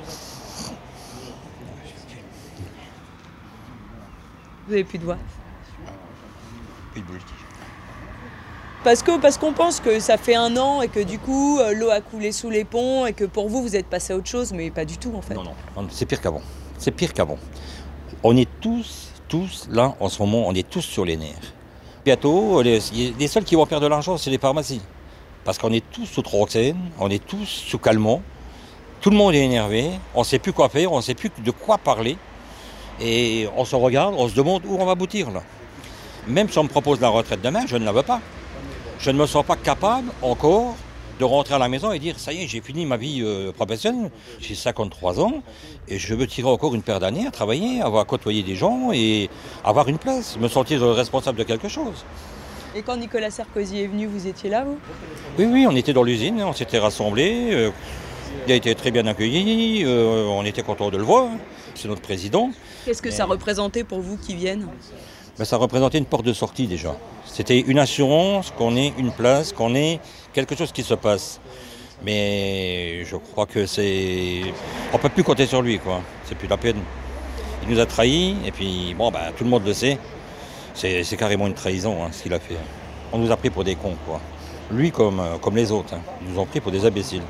Vous n'avez plus de voix ? Plus de bouche. Parce que parce qu'on pense que ça fait un an et que du coup l'eau a coulé sous les ponts et que pour vous vous êtes passé à autre chose, mais pas du tout en fait. Non, non, c'est pire qu'avant. C'est pire qu'avant. On est tous, tous là en ce moment, on est tous sur les nerfs. Bientôt, les, les seuls qui vont perdre de l'argent, c'est les pharmacies. Parce qu'on est tous sous Troxène, on est tous sous calmant. Tout le monde est énervé, on ne sait plus quoi faire, on ne sait plus de quoi parler. Et on se regarde, on se demande où on va aboutir là. Même si on me propose la retraite demain, je ne la veux pas. Je ne me sens pas capable encore de rentrer à la maison et dire ça y est, j'ai fini ma vie euh, professionnelle, j'ai cinquante-trois ans et je veux tirer encore une paire d'années à travailler, avoir côtoyé des gens et avoir une place, me sentir responsable de quelque chose. Et quand Nicolas Sarkozy est venu, vous étiez là, vous ? Oui, oui, on était dans l'usine, on s'était rassemblés, euh, il a été très bien accueilli, euh, on était contents de le voir, c'est notre président. Qu'est-ce que Mais... ça représentait pour vous qui viennent ? Ben, ça représentait une porte de sortie déjà. C'était une assurance qu'on ait une place, qu'on ait quelque chose qui se passe. Mais je crois que c'est... On ne peut plus compter sur lui, quoi. C'est plus la peine. Il nous a trahis, et puis, bon, ben, tout le monde le sait. C'est, c'est carrément une trahison, hein, ce qu'il a fait. On nous a pris pour des cons, quoi. Lui comme, comme les autres, hein. Ils nous ont pris pour des imbéciles.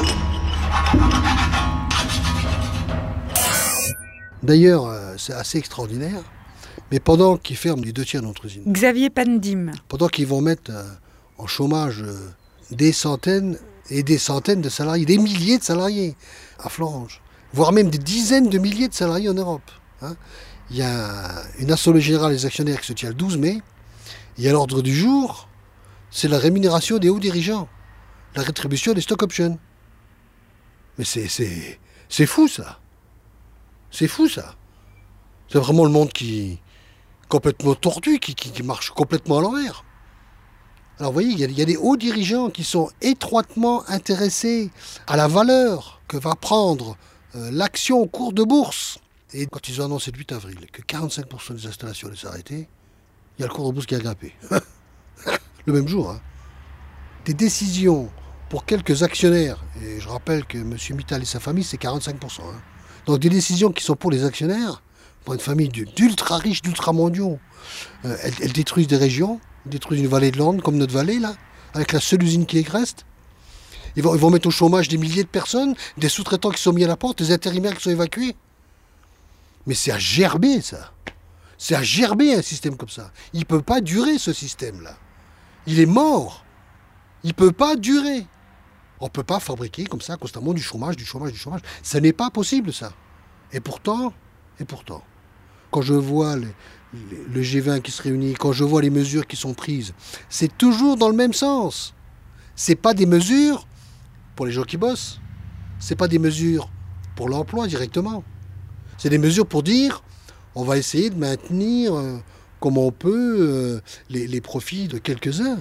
D'ailleurs, euh, c'est assez extraordinaire. Mais pendant qu'ils ferment les deux tiers de notre usine, Xavier Pandim, pendant qu'ils vont mettre euh, en chômage euh, des centaines et des centaines de salariés, des milliers de salariés à Florange, voire même des dizaines de milliers de salariés en Europe. Hein. Il y a une assemblée générale des actionnaires qui se tient le douze mai, Et à l'ordre du jour, c'est la rémunération des hauts dirigeants, la rétribution des stock options. Mais c'est, c'est, c'est fou ça. C'est fou ça. C'est vraiment le monde qui complètement tordu, qui, qui, qui marche complètement à l'envers. Alors vous voyez, il y, a, il y a des hauts dirigeants qui sont étroitement intéressés à la valeur que va prendre euh, l'action au cours de bourse. Et quand ils ont annoncé le huit avril que quarante-cinq pour cent des installations allaient s'arrêter, il y a le cours de bourse qui a grimpé. Le même jour. Hein. Des décisions pour quelques actionnaires, et je rappelle que M. Mittal et sa famille, c'est quarante-cinq pour cent. Hein. Donc des décisions qui sont pour les actionnaires, pour une famille d'ultra riches, d'ultra mondiaux. Euh, elles, elles détruisent des régions, détruisent une vallée de l'Orne comme notre vallée, là, avec la seule usine qui reste. Ils vont, ils vont mettre au chômage des milliers de personnes, des sous-traitants qui sont mis à la porte, des intérimaires qui sont évacués. Mais c'est à gerber, ça. C'est à gerber un système comme ça. Il ne peut pas durer, ce système-là. Il est mort. Il ne peut pas durer. On ne peut pas fabriquer comme ça constamment du chômage, du chômage, du chômage. Ce n'est pas possible, ça. Et pourtant, et pourtant, quand je vois les, les, le G vingt qui se réunit, quand je vois les mesures qui sont prises, c'est toujours dans le même sens. Ce n'est pas des mesures pour les gens qui bossent. Ce n'est pas des mesures pour l'emploi directement. C'est des mesures pour dire, on va essayer de maintenir euh, comme on peut euh, les, les profits de quelques-uns.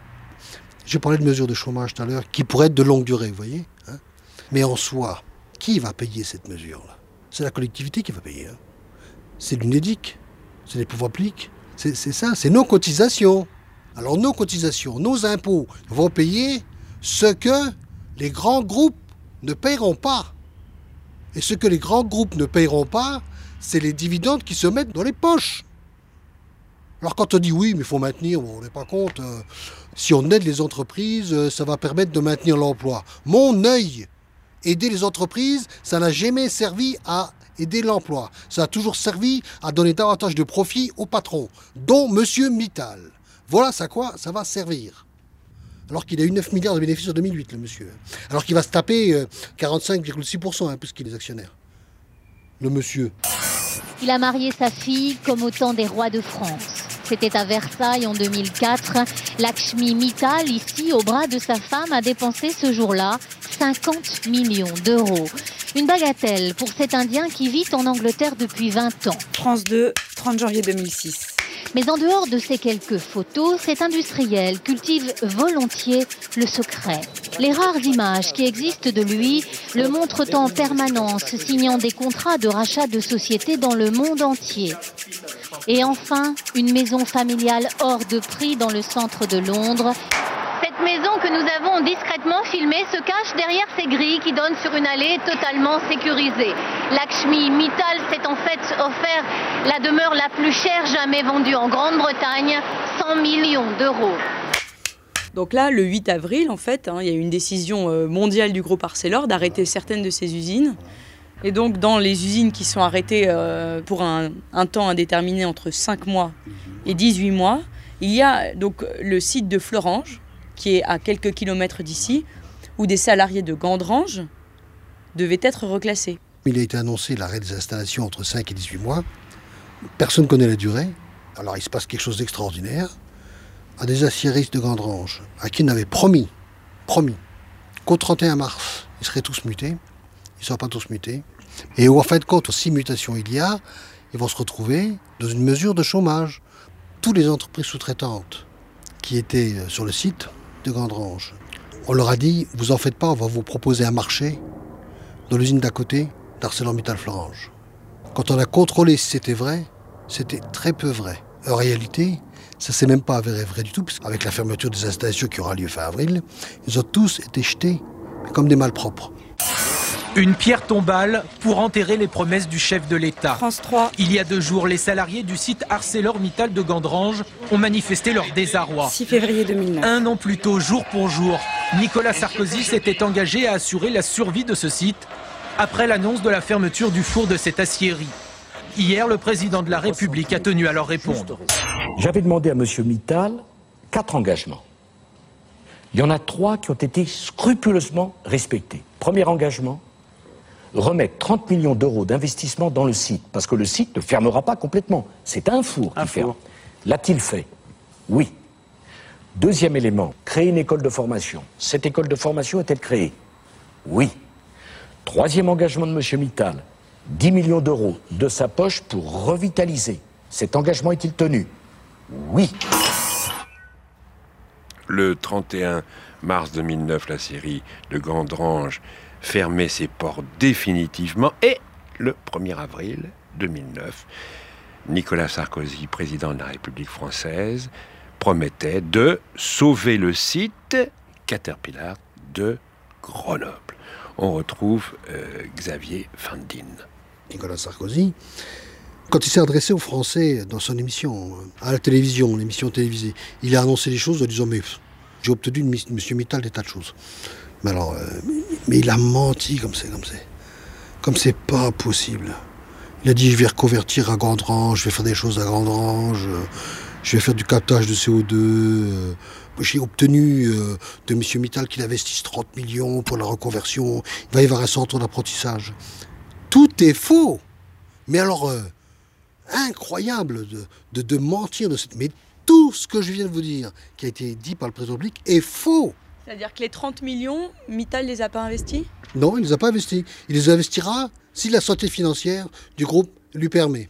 J'ai parlé de mesures de chômage tout à l'heure, qui pourraient être de longue durée, vous voyez. Hein. Mais en soi, qui va payer cette mesure-là? C'est la collectivité qui va payer. Hein. C'est l'UNEDIC, c'est les pouvoirs publics, c'est ça, c'est nos cotisations. Alors nos cotisations, nos impôts vont payer ce que les grands groupes ne paieront pas. Et ce que les grands groupes ne paieront pas, c'est les dividendes qui se mettent dans les poches. Alors quand on dit oui, mais il faut maintenir, on n'est pas compte, euh, si on aide les entreprises, euh, ça va permettre de maintenir l'emploi. Mon œil, aider les entreprises, ça n'a jamais servi à aider l'emploi. Ça a toujours servi à donner davantage de profit aux patrons, dont M. Mittal. Voilà ça quoi ça va servir. Alors qu'il a eu neuf milliards de bénéfices en deux mille huit, le monsieur. Alors qu'il va se taper euh, quarante-cinq virgule six pour cent, hein, puisqu'il est actionnaire. Le monsieur. Il a marié sa fille comme au temps des rois de France. C'était à Versailles en deux mille quatre. Lakshmi Mittal, ici, au bras de sa femme, a dépensé ce jour-là cinquante millions d'euros. Une bagatelle pour cet Indien qui vit en Angleterre depuis vingt ans. France deux, trente janvier deux mille six. Mais en dehors de ces quelques photos, cet industriel cultive volontiers le secret. Les rares images qui existent de lui le montrent en permanence, signant des contrats de rachat de sociétés dans le monde entier. Et enfin, une maison familiale hors de prix dans le centre de Londres. Cette maison que nous avons discrètement filmée se cache derrière ces grilles qui donnent sur une allée totalement sécurisée. Lakshmi Mittal s'est en fait offert la demeure la plus chère jamais vendue en Grande-Bretagne, cent millions d'euros. Donc là, le huit avril, en fait, hein, il y a eu une décision mondiale du groupe Arcelor d'arrêter certaines de ces usines. Et donc, dans les usines qui sont arrêtées euh, pour un, un temps indéterminé entre cinq mois et dix-huit mois, il y a donc le site de Florange, qui est à quelques kilomètres d'ici, où des salariés de Gandrange devaient être reclassés. Il a été annoncé l'arrêt des installations entre cinq et dix-huit mois. Personne ne connaît la durée. Alors il se passe quelque chose d'extraordinaire. À des aciéristes de Gandrange, à qui on avait promis, promis, qu'au trente et un mars, ils seraient tous mutés. Ils ne sont pas tous mutés. Et où en fin de compte, si mutation il y a, ils vont se retrouver dans une mesure de chômage. Toutes les entreprises sous-traitantes qui étaient sur le site de Gandrange, on leur a dit, vous en faites pas, on va vous proposer un marché dans l'usine d'à côté d'ArcelorMittal Florange. Quand on a contrôlé si c'était vrai, c'était très peu vrai. En réalité, ça ne s'est même pas avéré vrai du tout, puisqu'avec la fermeture des installations qui aura lieu fin avril, ils ont tous été jetés comme des malpropres. Une pierre tombale pour enterrer les promesses du chef de l'État. France trois. Il y a deux jours, les salariés du site ArcelorMittal de Gandrange ont manifesté leur désarroi. six février deux mille neuf. Un an plus tôt, jour pour jour, Nicolas Sarkozy s'était engagé à assurer la survie de ce site après l'annonce de la fermeture du four de cette aciérie. Hier, le président de la République a tenu à leur répondre. J'avais demandé à M. Mittal quatre engagements. Il y en a trois qui ont été scrupuleusement respectés. Premier engagement, remettre trente millions d'euros d'investissement dans le site, parce que le site ne fermera pas complètement. C'est un four qui ferme. L'a-t-il fait? Oui. Deuxième élément, créer une école de formation. Cette école de formation est-elle créée? Oui. Troisième engagement de M. Mittal, dix millions d'euros de sa poche pour revitaliser. Cet engagement est-il tenu? Oui. Le trente et un mars deux mille neuf, la série de Gandrange fermait ses portes définitivement. Et le premier avril deux mille neuf, Nicolas Sarkozy, président de la République française, promettait de sauver le site Caterpillar de Grenoble. On retrouve euh, Xavier Fandine. Nicolas Sarkozy, quand il s'est adressé aux Français dans son émission, à la télévision, l'émission télévisée, il a annoncé les choses en disant « mais j'ai obtenu de M. Mittal des tas de choses ». Mais alors, euh, mais il a menti comme c'est, comme c'est. Comme c'est pas possible. Il a dit « je vais reconvertir à Gandrange, je vais faire des choses à Gandrange, je vais faire du captage de C O deux ». J'ai obtenu euh, de M. Mittal qu'il investisse trente millions pour la reconversion. Il va y avoir un centre d'apprentissage. Tout est faux. Mais alors, euh, incroyable de, de, de mentir. De cette... Mais tout ce que je viens de vous dire, qui a été dit par le président de la République, est faux. C'est-à-dire que les trente millions, Mittal ne les a pas investis? Non, il ne les a pas investis. Il les investira si la santé financière du groupe lui permet.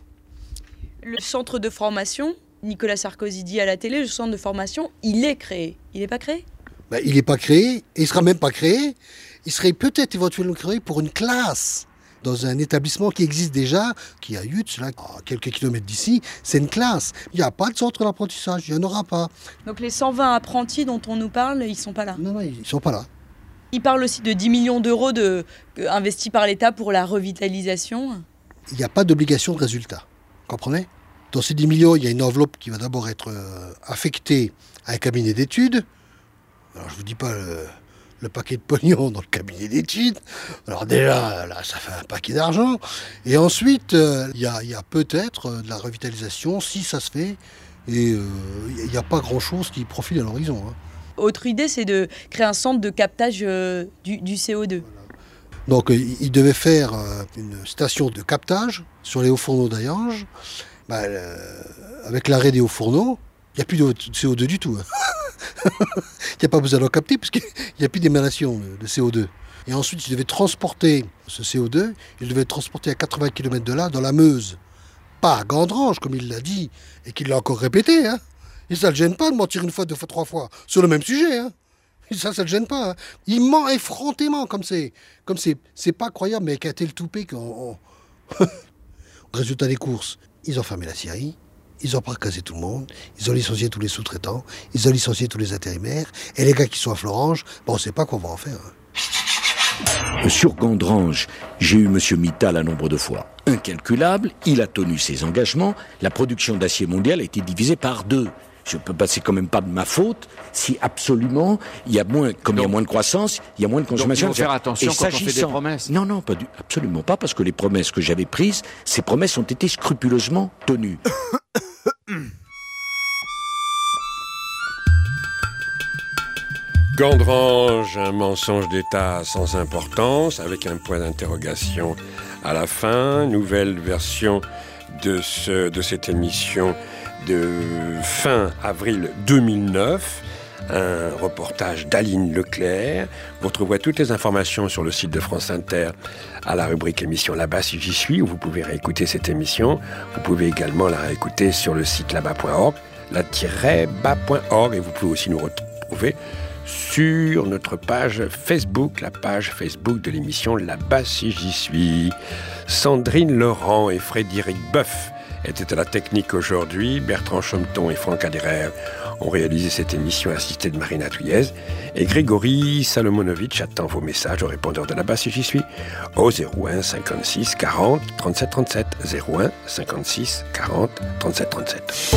Le centre de formation, Nicolas Sarkozy dit à la télé, le centre de formation, il est créé. Il n'est pas créé? Ben, il n'est pas créé, et il ne sera même pas créé. Il serait peut-être éventuellement créé pour une classe dans un établissement qui existe déjà, qui est à Yutz, là, à quelques kilomètres d'ici. C'est une classe. Il n'y a pas de centre d'apprentissage, il n'y en aura pas. Donc les cent vingt apprentis dont on nous parle, ils ne sont pas là? Non, non, ils ne sont pas là. Il parle aussi de dix millions d'euros de, euh, investis par l'État pour la revitalisation. Il n'y a pas d'obligation de résultat. Comprenez? Dans ces dix millions, il y a une enveloppe qui va d'abord être euh, affectée à un cabinet d'études. Alors, je ne vous dis pas le, le paquet de pognon dans le cabinet d'études. Alors déjà, là, ça fait un paquet d'argent. Et ensuite, euh, il y a, y a peut-être euh, de la revitalisation, si ça se fait. Et il euh, n'y a pas grand-chose qui profile à l'horizon. Hein. Autre idée, c'est de créer un centre de captage euh, du, du C O deux. Donc, euh, il devait faire euh, une station de captage sur les hauts fourneaux d'Ayange. Bah, euh, avec l'arrêt des hauts fourneaux, il n'y a plus de C O deux du tout. Hein. Il n'y a pas besoin d'en capter parce qu'il n'y a plus d'émanation de C O deux. Et ensuite, il devait transporter ce C O deux, il devait le transporter à quatre-vingts kilomètres de là, dans la Meuse. Pas à Gandrange, comme il l'a dit, et qu'il l'a encore répété. Hein. Et ça ne le gêne pas de mentir une fois, deux fois, trois fois, sur le même sujet. Hein. Et ça, ça ne le gêne pas. Hein. Il ment effrontément, comme c'est, comme c'est, c'est pas croyable, mais avec un tel toupet qu'on... Résultat des courses. Ils ont fermé la scierie, ils ont parcasé tout le monde, ils ont licencié tous les sous-traitants, ils ont licencié tous les intérimaires, et les gars qui sont à Florange, bon, on ne sait pas quoi on va en faire. Hein. Sur Gandrange, j'ai eu M. Mittal un nombre de fois incalculable, il a tenu ses engagements, la production d'acier mondial a été divisée par deux. Je peux pas, c'est quand même pas de ma faute si absolument il y a moins, comme donc, il y a moins de croissance, il y a moins de consommation. Donc il faut faire attention et quand on fait des promesses. Non, non, pas du, absolument pas, parce que les promesses que j'avais prises, ces promesses ont été scrupuleusement tenues. Gandrange, un mensonge d'État sans importance, avec un point d'interrogation à la fin. Nouvelle version de, ce, de cette émission de fin avril deux mille neuf, un reportage d'Aline Leclerc. Vous retrouverez toutes les informations sur le site de France Inter à la rubrique émission Là-bas si j'y suis, où vous pouvez réécouter cette émission. Vous pouvez également la réécouter sur le site là-bas point org, la tiret bas point org, et vous pouvez aussi nous retrouver sur notre page Facebook, la page Facebook de l'émission Là-bas si j'y suis. Sandrine Laurent et Frédéric Boeuf étaient à la technique aujourd'hui. Bertrand Chometon et Franck Aderer ont réalisé cette émission assistée de Marina Tuyez. Et Grégory Salomonovitch attend vos messages au répondeur de Là-bas si j'y suis au zéro un cinquante-six quarante trente-sept trente-sept. zéro un cinquante-six quarante trente-sept trente-sept.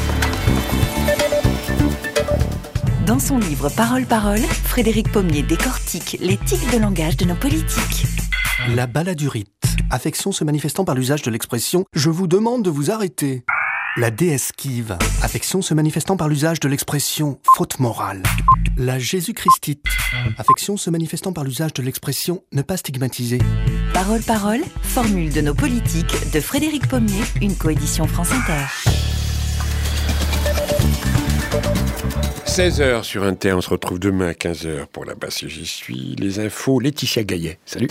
Dans son livre Parole, Parole, Frédéric Pommier décortique les tics de langage de nos politiques. La baladurite, affection se manifestant par l'usage de l'expression « je vous demande de vous arrêter ». La déesquive, affection se manifestant par l'usage de l'expression « faute morale ». La jésus-christite, affection se manifestant par l'usage de l'expression « ne pas stigmatiser ». Parole, Parole, formule de nos politiques de Frédéric Pommier, une coédition France Inter. seize heures sur Inter, on se retrouve demain à quinze heures pour la basse et j'y suis. Les infos, Laetitia Gaillet. Salut.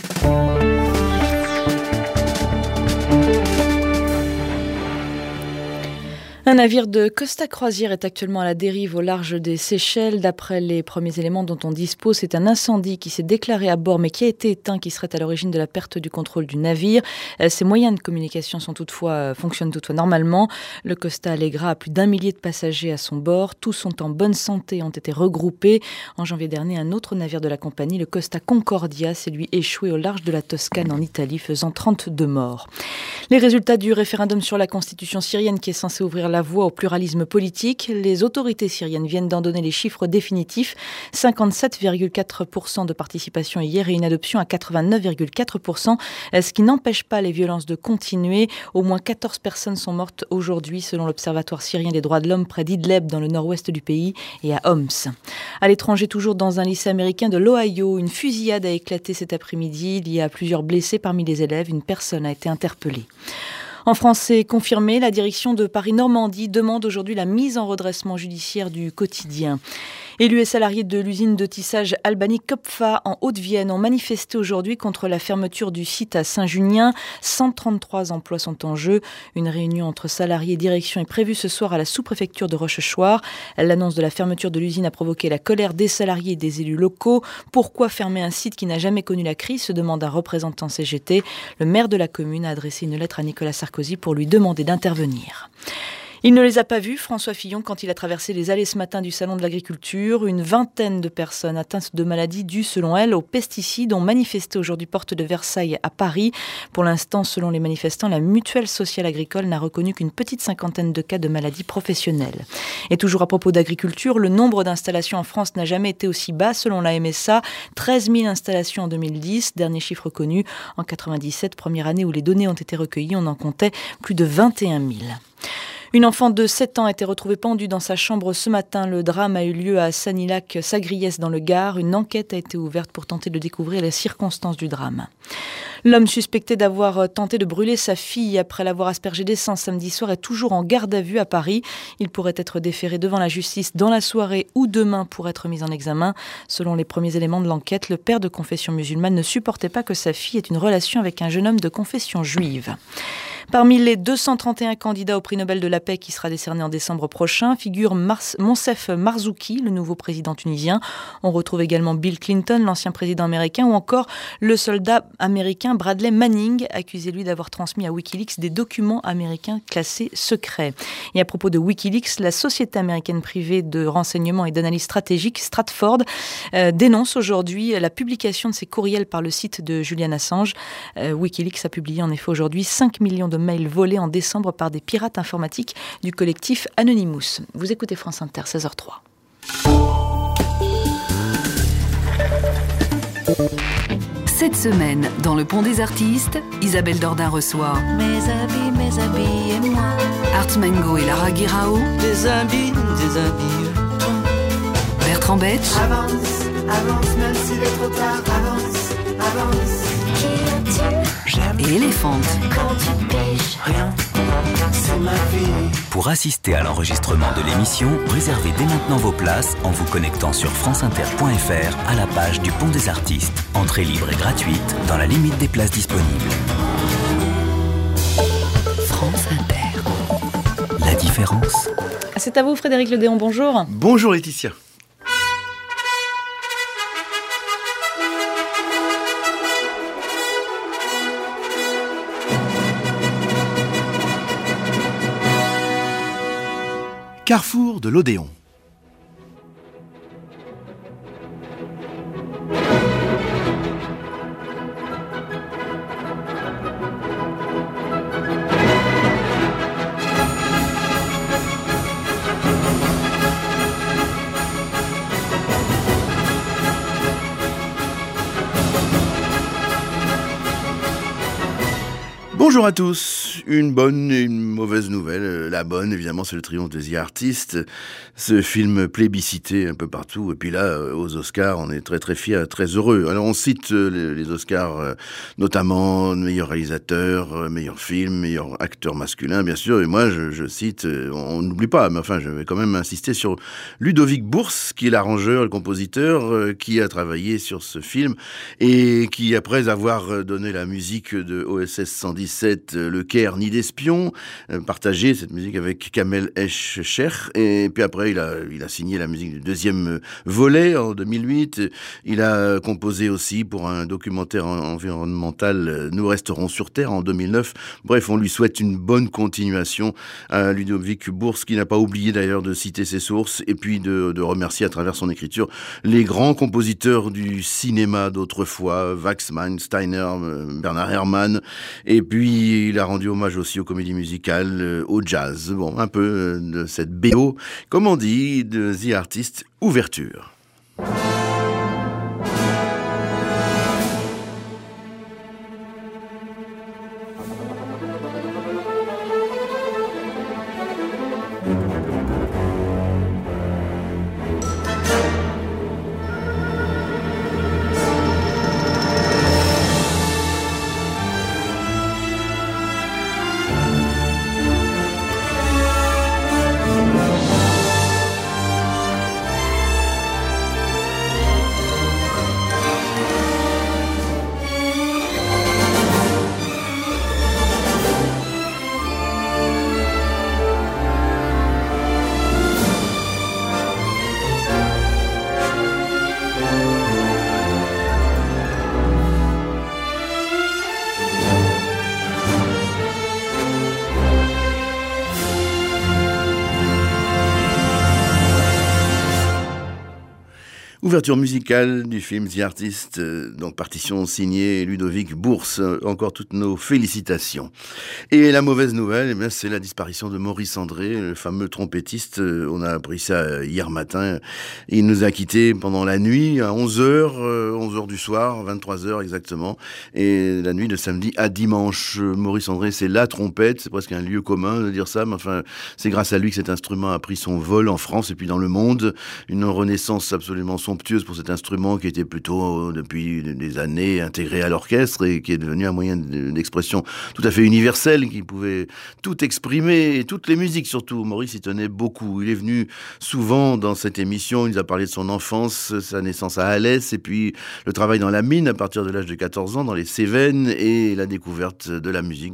Un navire de Costa Croisière est actuellement à la dérive au large des Seychelles. D'après les premiers éléments dont on dispose, c'est un incendie qui s'est déclaré à bord mais qui a été éteint qui serait à l'origine de la perte du contrôle du navire. Ces moyens de communication sont toutefois, fonctionnent toutefois normalement. Le Costa Allegra a plus d'un millier de passagers à son bord. Tous sont en bonne santé et ont été regroupés. En janvier dernier, un autre navire de la compagnie, le Costa Concordia, s'est lui échoué au large de la Toscane en Italie, faisant trente-deux morts. Les résultats du référendum sur la constitution syrienne qui est censé ouvrir la voie au pluralisme politique. Les autorités syriennes viennent d'en donner les chiffres définitifs. cinquante-sept virgule quatre pour cent de participation hier et une adoption à quatre-vingt-neuf virgule quatre pour cent, ce qui n'empêche pas les violences de continuer. Au moins quatorze personnes sont mortes aujourd'hui selon l'Observatoire syrien des droits de l'homme près d'Idleb dans le nord-ouest du pays et à Homs. À l'étranger, toujours dans un lycée américain de l'Ohio, une fusillade a éclaté cet après-midi. Il y a plusieurs blessés parmi les élèves. Une personne a été interpellée. En France, c'est confirmé, la direction de Paris-Normandie demande aujourd'hui la mise en redressement judiciaire du quotidien. Élus et salariés de l'usine de tissage Albany Kopfa en Haute-Vienne ont manifesté aujourd'hui contre la fermeture du site à Saint-Junien. cent trente-trois emplois sont en jeu. Une réunion entre salariés et direction est prévue ce soir à la sous-préfecture de Rochechouart. L'annonce de la fermeture de l'usine a provoqué la colère des salariés et des élus locaux. Pourquoi fermer un site qui n'a jamais connu la crise, se demande un représentant C G T. Le maire de la commune a adressé une lettre à Nicolas Sarkozy pour lui demander d'intervenir. Il ne les a pas vus, François Fillon, quand il a traversé les allées ce matin du Salon de l'Agriculture. Une vingtaine de personnes atteintes de maladies dues, selon elle, aux pesticides ont manifesté aujourd'hui porte de Versailles à Paris. Pour l'instant, selon les manifestants, la Mutuelle sociale agricole n'a reconnu qu'une petite cinquantaine de cas de maladies professionnelles. Et toujours à propos d'agriculture, le nombre d'installations en France n'a jamais été aussi bas, selon la M S A. treize mille installations en deux mille dix, dernier chiffre connu. En quatre-vingt-dix-sept, première année où les données ont été recueillies, on en comptait plus de vingt et un mille. Une enfant de sept ans a été retrouvée pendue dans sa chambre ce matin. Le drame a eu lieu à Sanilac-Sagriès dans le Gard. Une enquête a été ouverte pour tenter de découvrir les circonstances du drame. L'homme suspecté d'avoir tenté de brûler sa fille après l'avoir aspergée d'essence samedi soir est toujours en garde à vue à Paris. Il pourrait être déféré devant la justice dans la soirée ou demain pour être mis en examen. Selon les premiers éléments de l'enquête, le père de confession musulmane ne supportait pas que sa fille ait une relation avec un jeune homme de confession juive. Parmi les deux cent trente et un candidats au prix Nobel de la paix qui sera décerné en décembre prochain, figure Mars- Monsef Marzouki, le nouveau président tunisien. On retrouve également Bill Clinton, l'ancien président américain, ou encore le soldat américain Bradley Manning, accusé lui d'avoir transmis à Wikileaks des documents américains classés secrets. Et à propos de Wikileaks, la société américaine privée de renseignement et d'analyse stratégique, Stratford, euh, dénonce aujourd'hui la publication de ces courriels par le site de Julian Assange. Euh, Wikileaks a publié en effet aujourd'hui cinq millions de mails volés en décembre par des pirates informatiques du collectif Anonymous. Vous écoutez France Inter, seize heures trois. Cette semaine, dans le Pont des Artistes, Isabelle Dordain reçoit Mes habits, mes habits et moi. Art Mengo et Lara Guirao. Des habits, des habits. Bertrand Betch. Avance, avance, même s'il est trop tard. Avance, avance. Qui es-tu? J'aime. Et Éléphante. Quand tu piges, rien. C'est ma vie. Pour assister à l'enregistrement de l'émission, réservez dès maintenant vos places en vous connectant sur franceinter point f r à la page du Pont des Artistes. Entrée libre et gratuite dans la limite des places disponibles. France Inter. La différence. C'est à vous Frédéric Ledéon, bonjour. Bonjour Laetitia. Carrefour de l'Odéon. Bonjour à tous, une bonne et une mauvaise nouvelle. La bonne, évidemment, c'est le triomphe de The Artist, ce film plébiscité un peu partout. Et puis là, aux Oscars, on est très très fiers, très heureux. Alors on cite les Oscars, notamment meilleur réalisateur, meilleur film, meilleur acteur masculin, bien sûr. Et moi, je, je cite, on n'oublie pas, mais enfin, je vais quand même insister sur Ludovic Bourse, qui est l'arrangeur, le compositeur, qui a travaillé sur ce film et qui, après avoir donné la musique de O S S cent dix, Le Caire, Nid d'Espion, euh, partagé cette musique avec Kamel Esh-Sheikh, et puis après il a, il a signé la musique du deuxième volet en deux mille huit. Il a composé aussi pour un documentaire environnemental Nous resterons sur Terre en deux mille neuf. Bref, on lui souhaite une bonne continuation à Ludovic Bourse, qui n'a pas oublié d'ailleurs de citer ses sources et puis de, de remercier à travers son écriture les grands compositeurs du cinéma d'autrefois, Waxman, Steiner, Bernard Herrmann, et puis Puis il a rendu hommage aussi aux comédies musicales, euh, au jazz. Bon, un peu euh, de cette B O, comme on dit, de The Artist, ouverture. Ouverture musicale du film The Artist, euh, donc partition signée Ludovic Bourse. Euh, encore toutes nos félicitations. Et la mauvaise nouvelle, eh bien, c'est la disparition de Maurice André, le fameux trompettiste. Euh, on a appris ça hier matin. Il nous a quittés pendant la nuit à onze heures, euh, onze heures du soir, vingt-trois heures exactement. Et la nuit de samedi à dimanche. Euh, Maurice André, c'est la trompette. C'est presque un lieu commun de dire ça, mais enfin, c'est grâce à lui que cet instrument a pris son vol en France et puis dans le monde. Une renaissance absolument somptueuse pour cet instrument qui était plutôt depuis des années intégré à l'orchestre et qui est devenu un moyen d'expression tout à fait universel, qui pouvait tout exprimer, et toutes les musiques surtout. Maurice y tenait beaucoup. Il est venu souvent dans cette émission, il nous a parlé de son enfance, sa naissance à Alès, et puis le travail dans la mine à partir de l'âge de quatorze ans, dans les Cévennes, et la découverte de la musique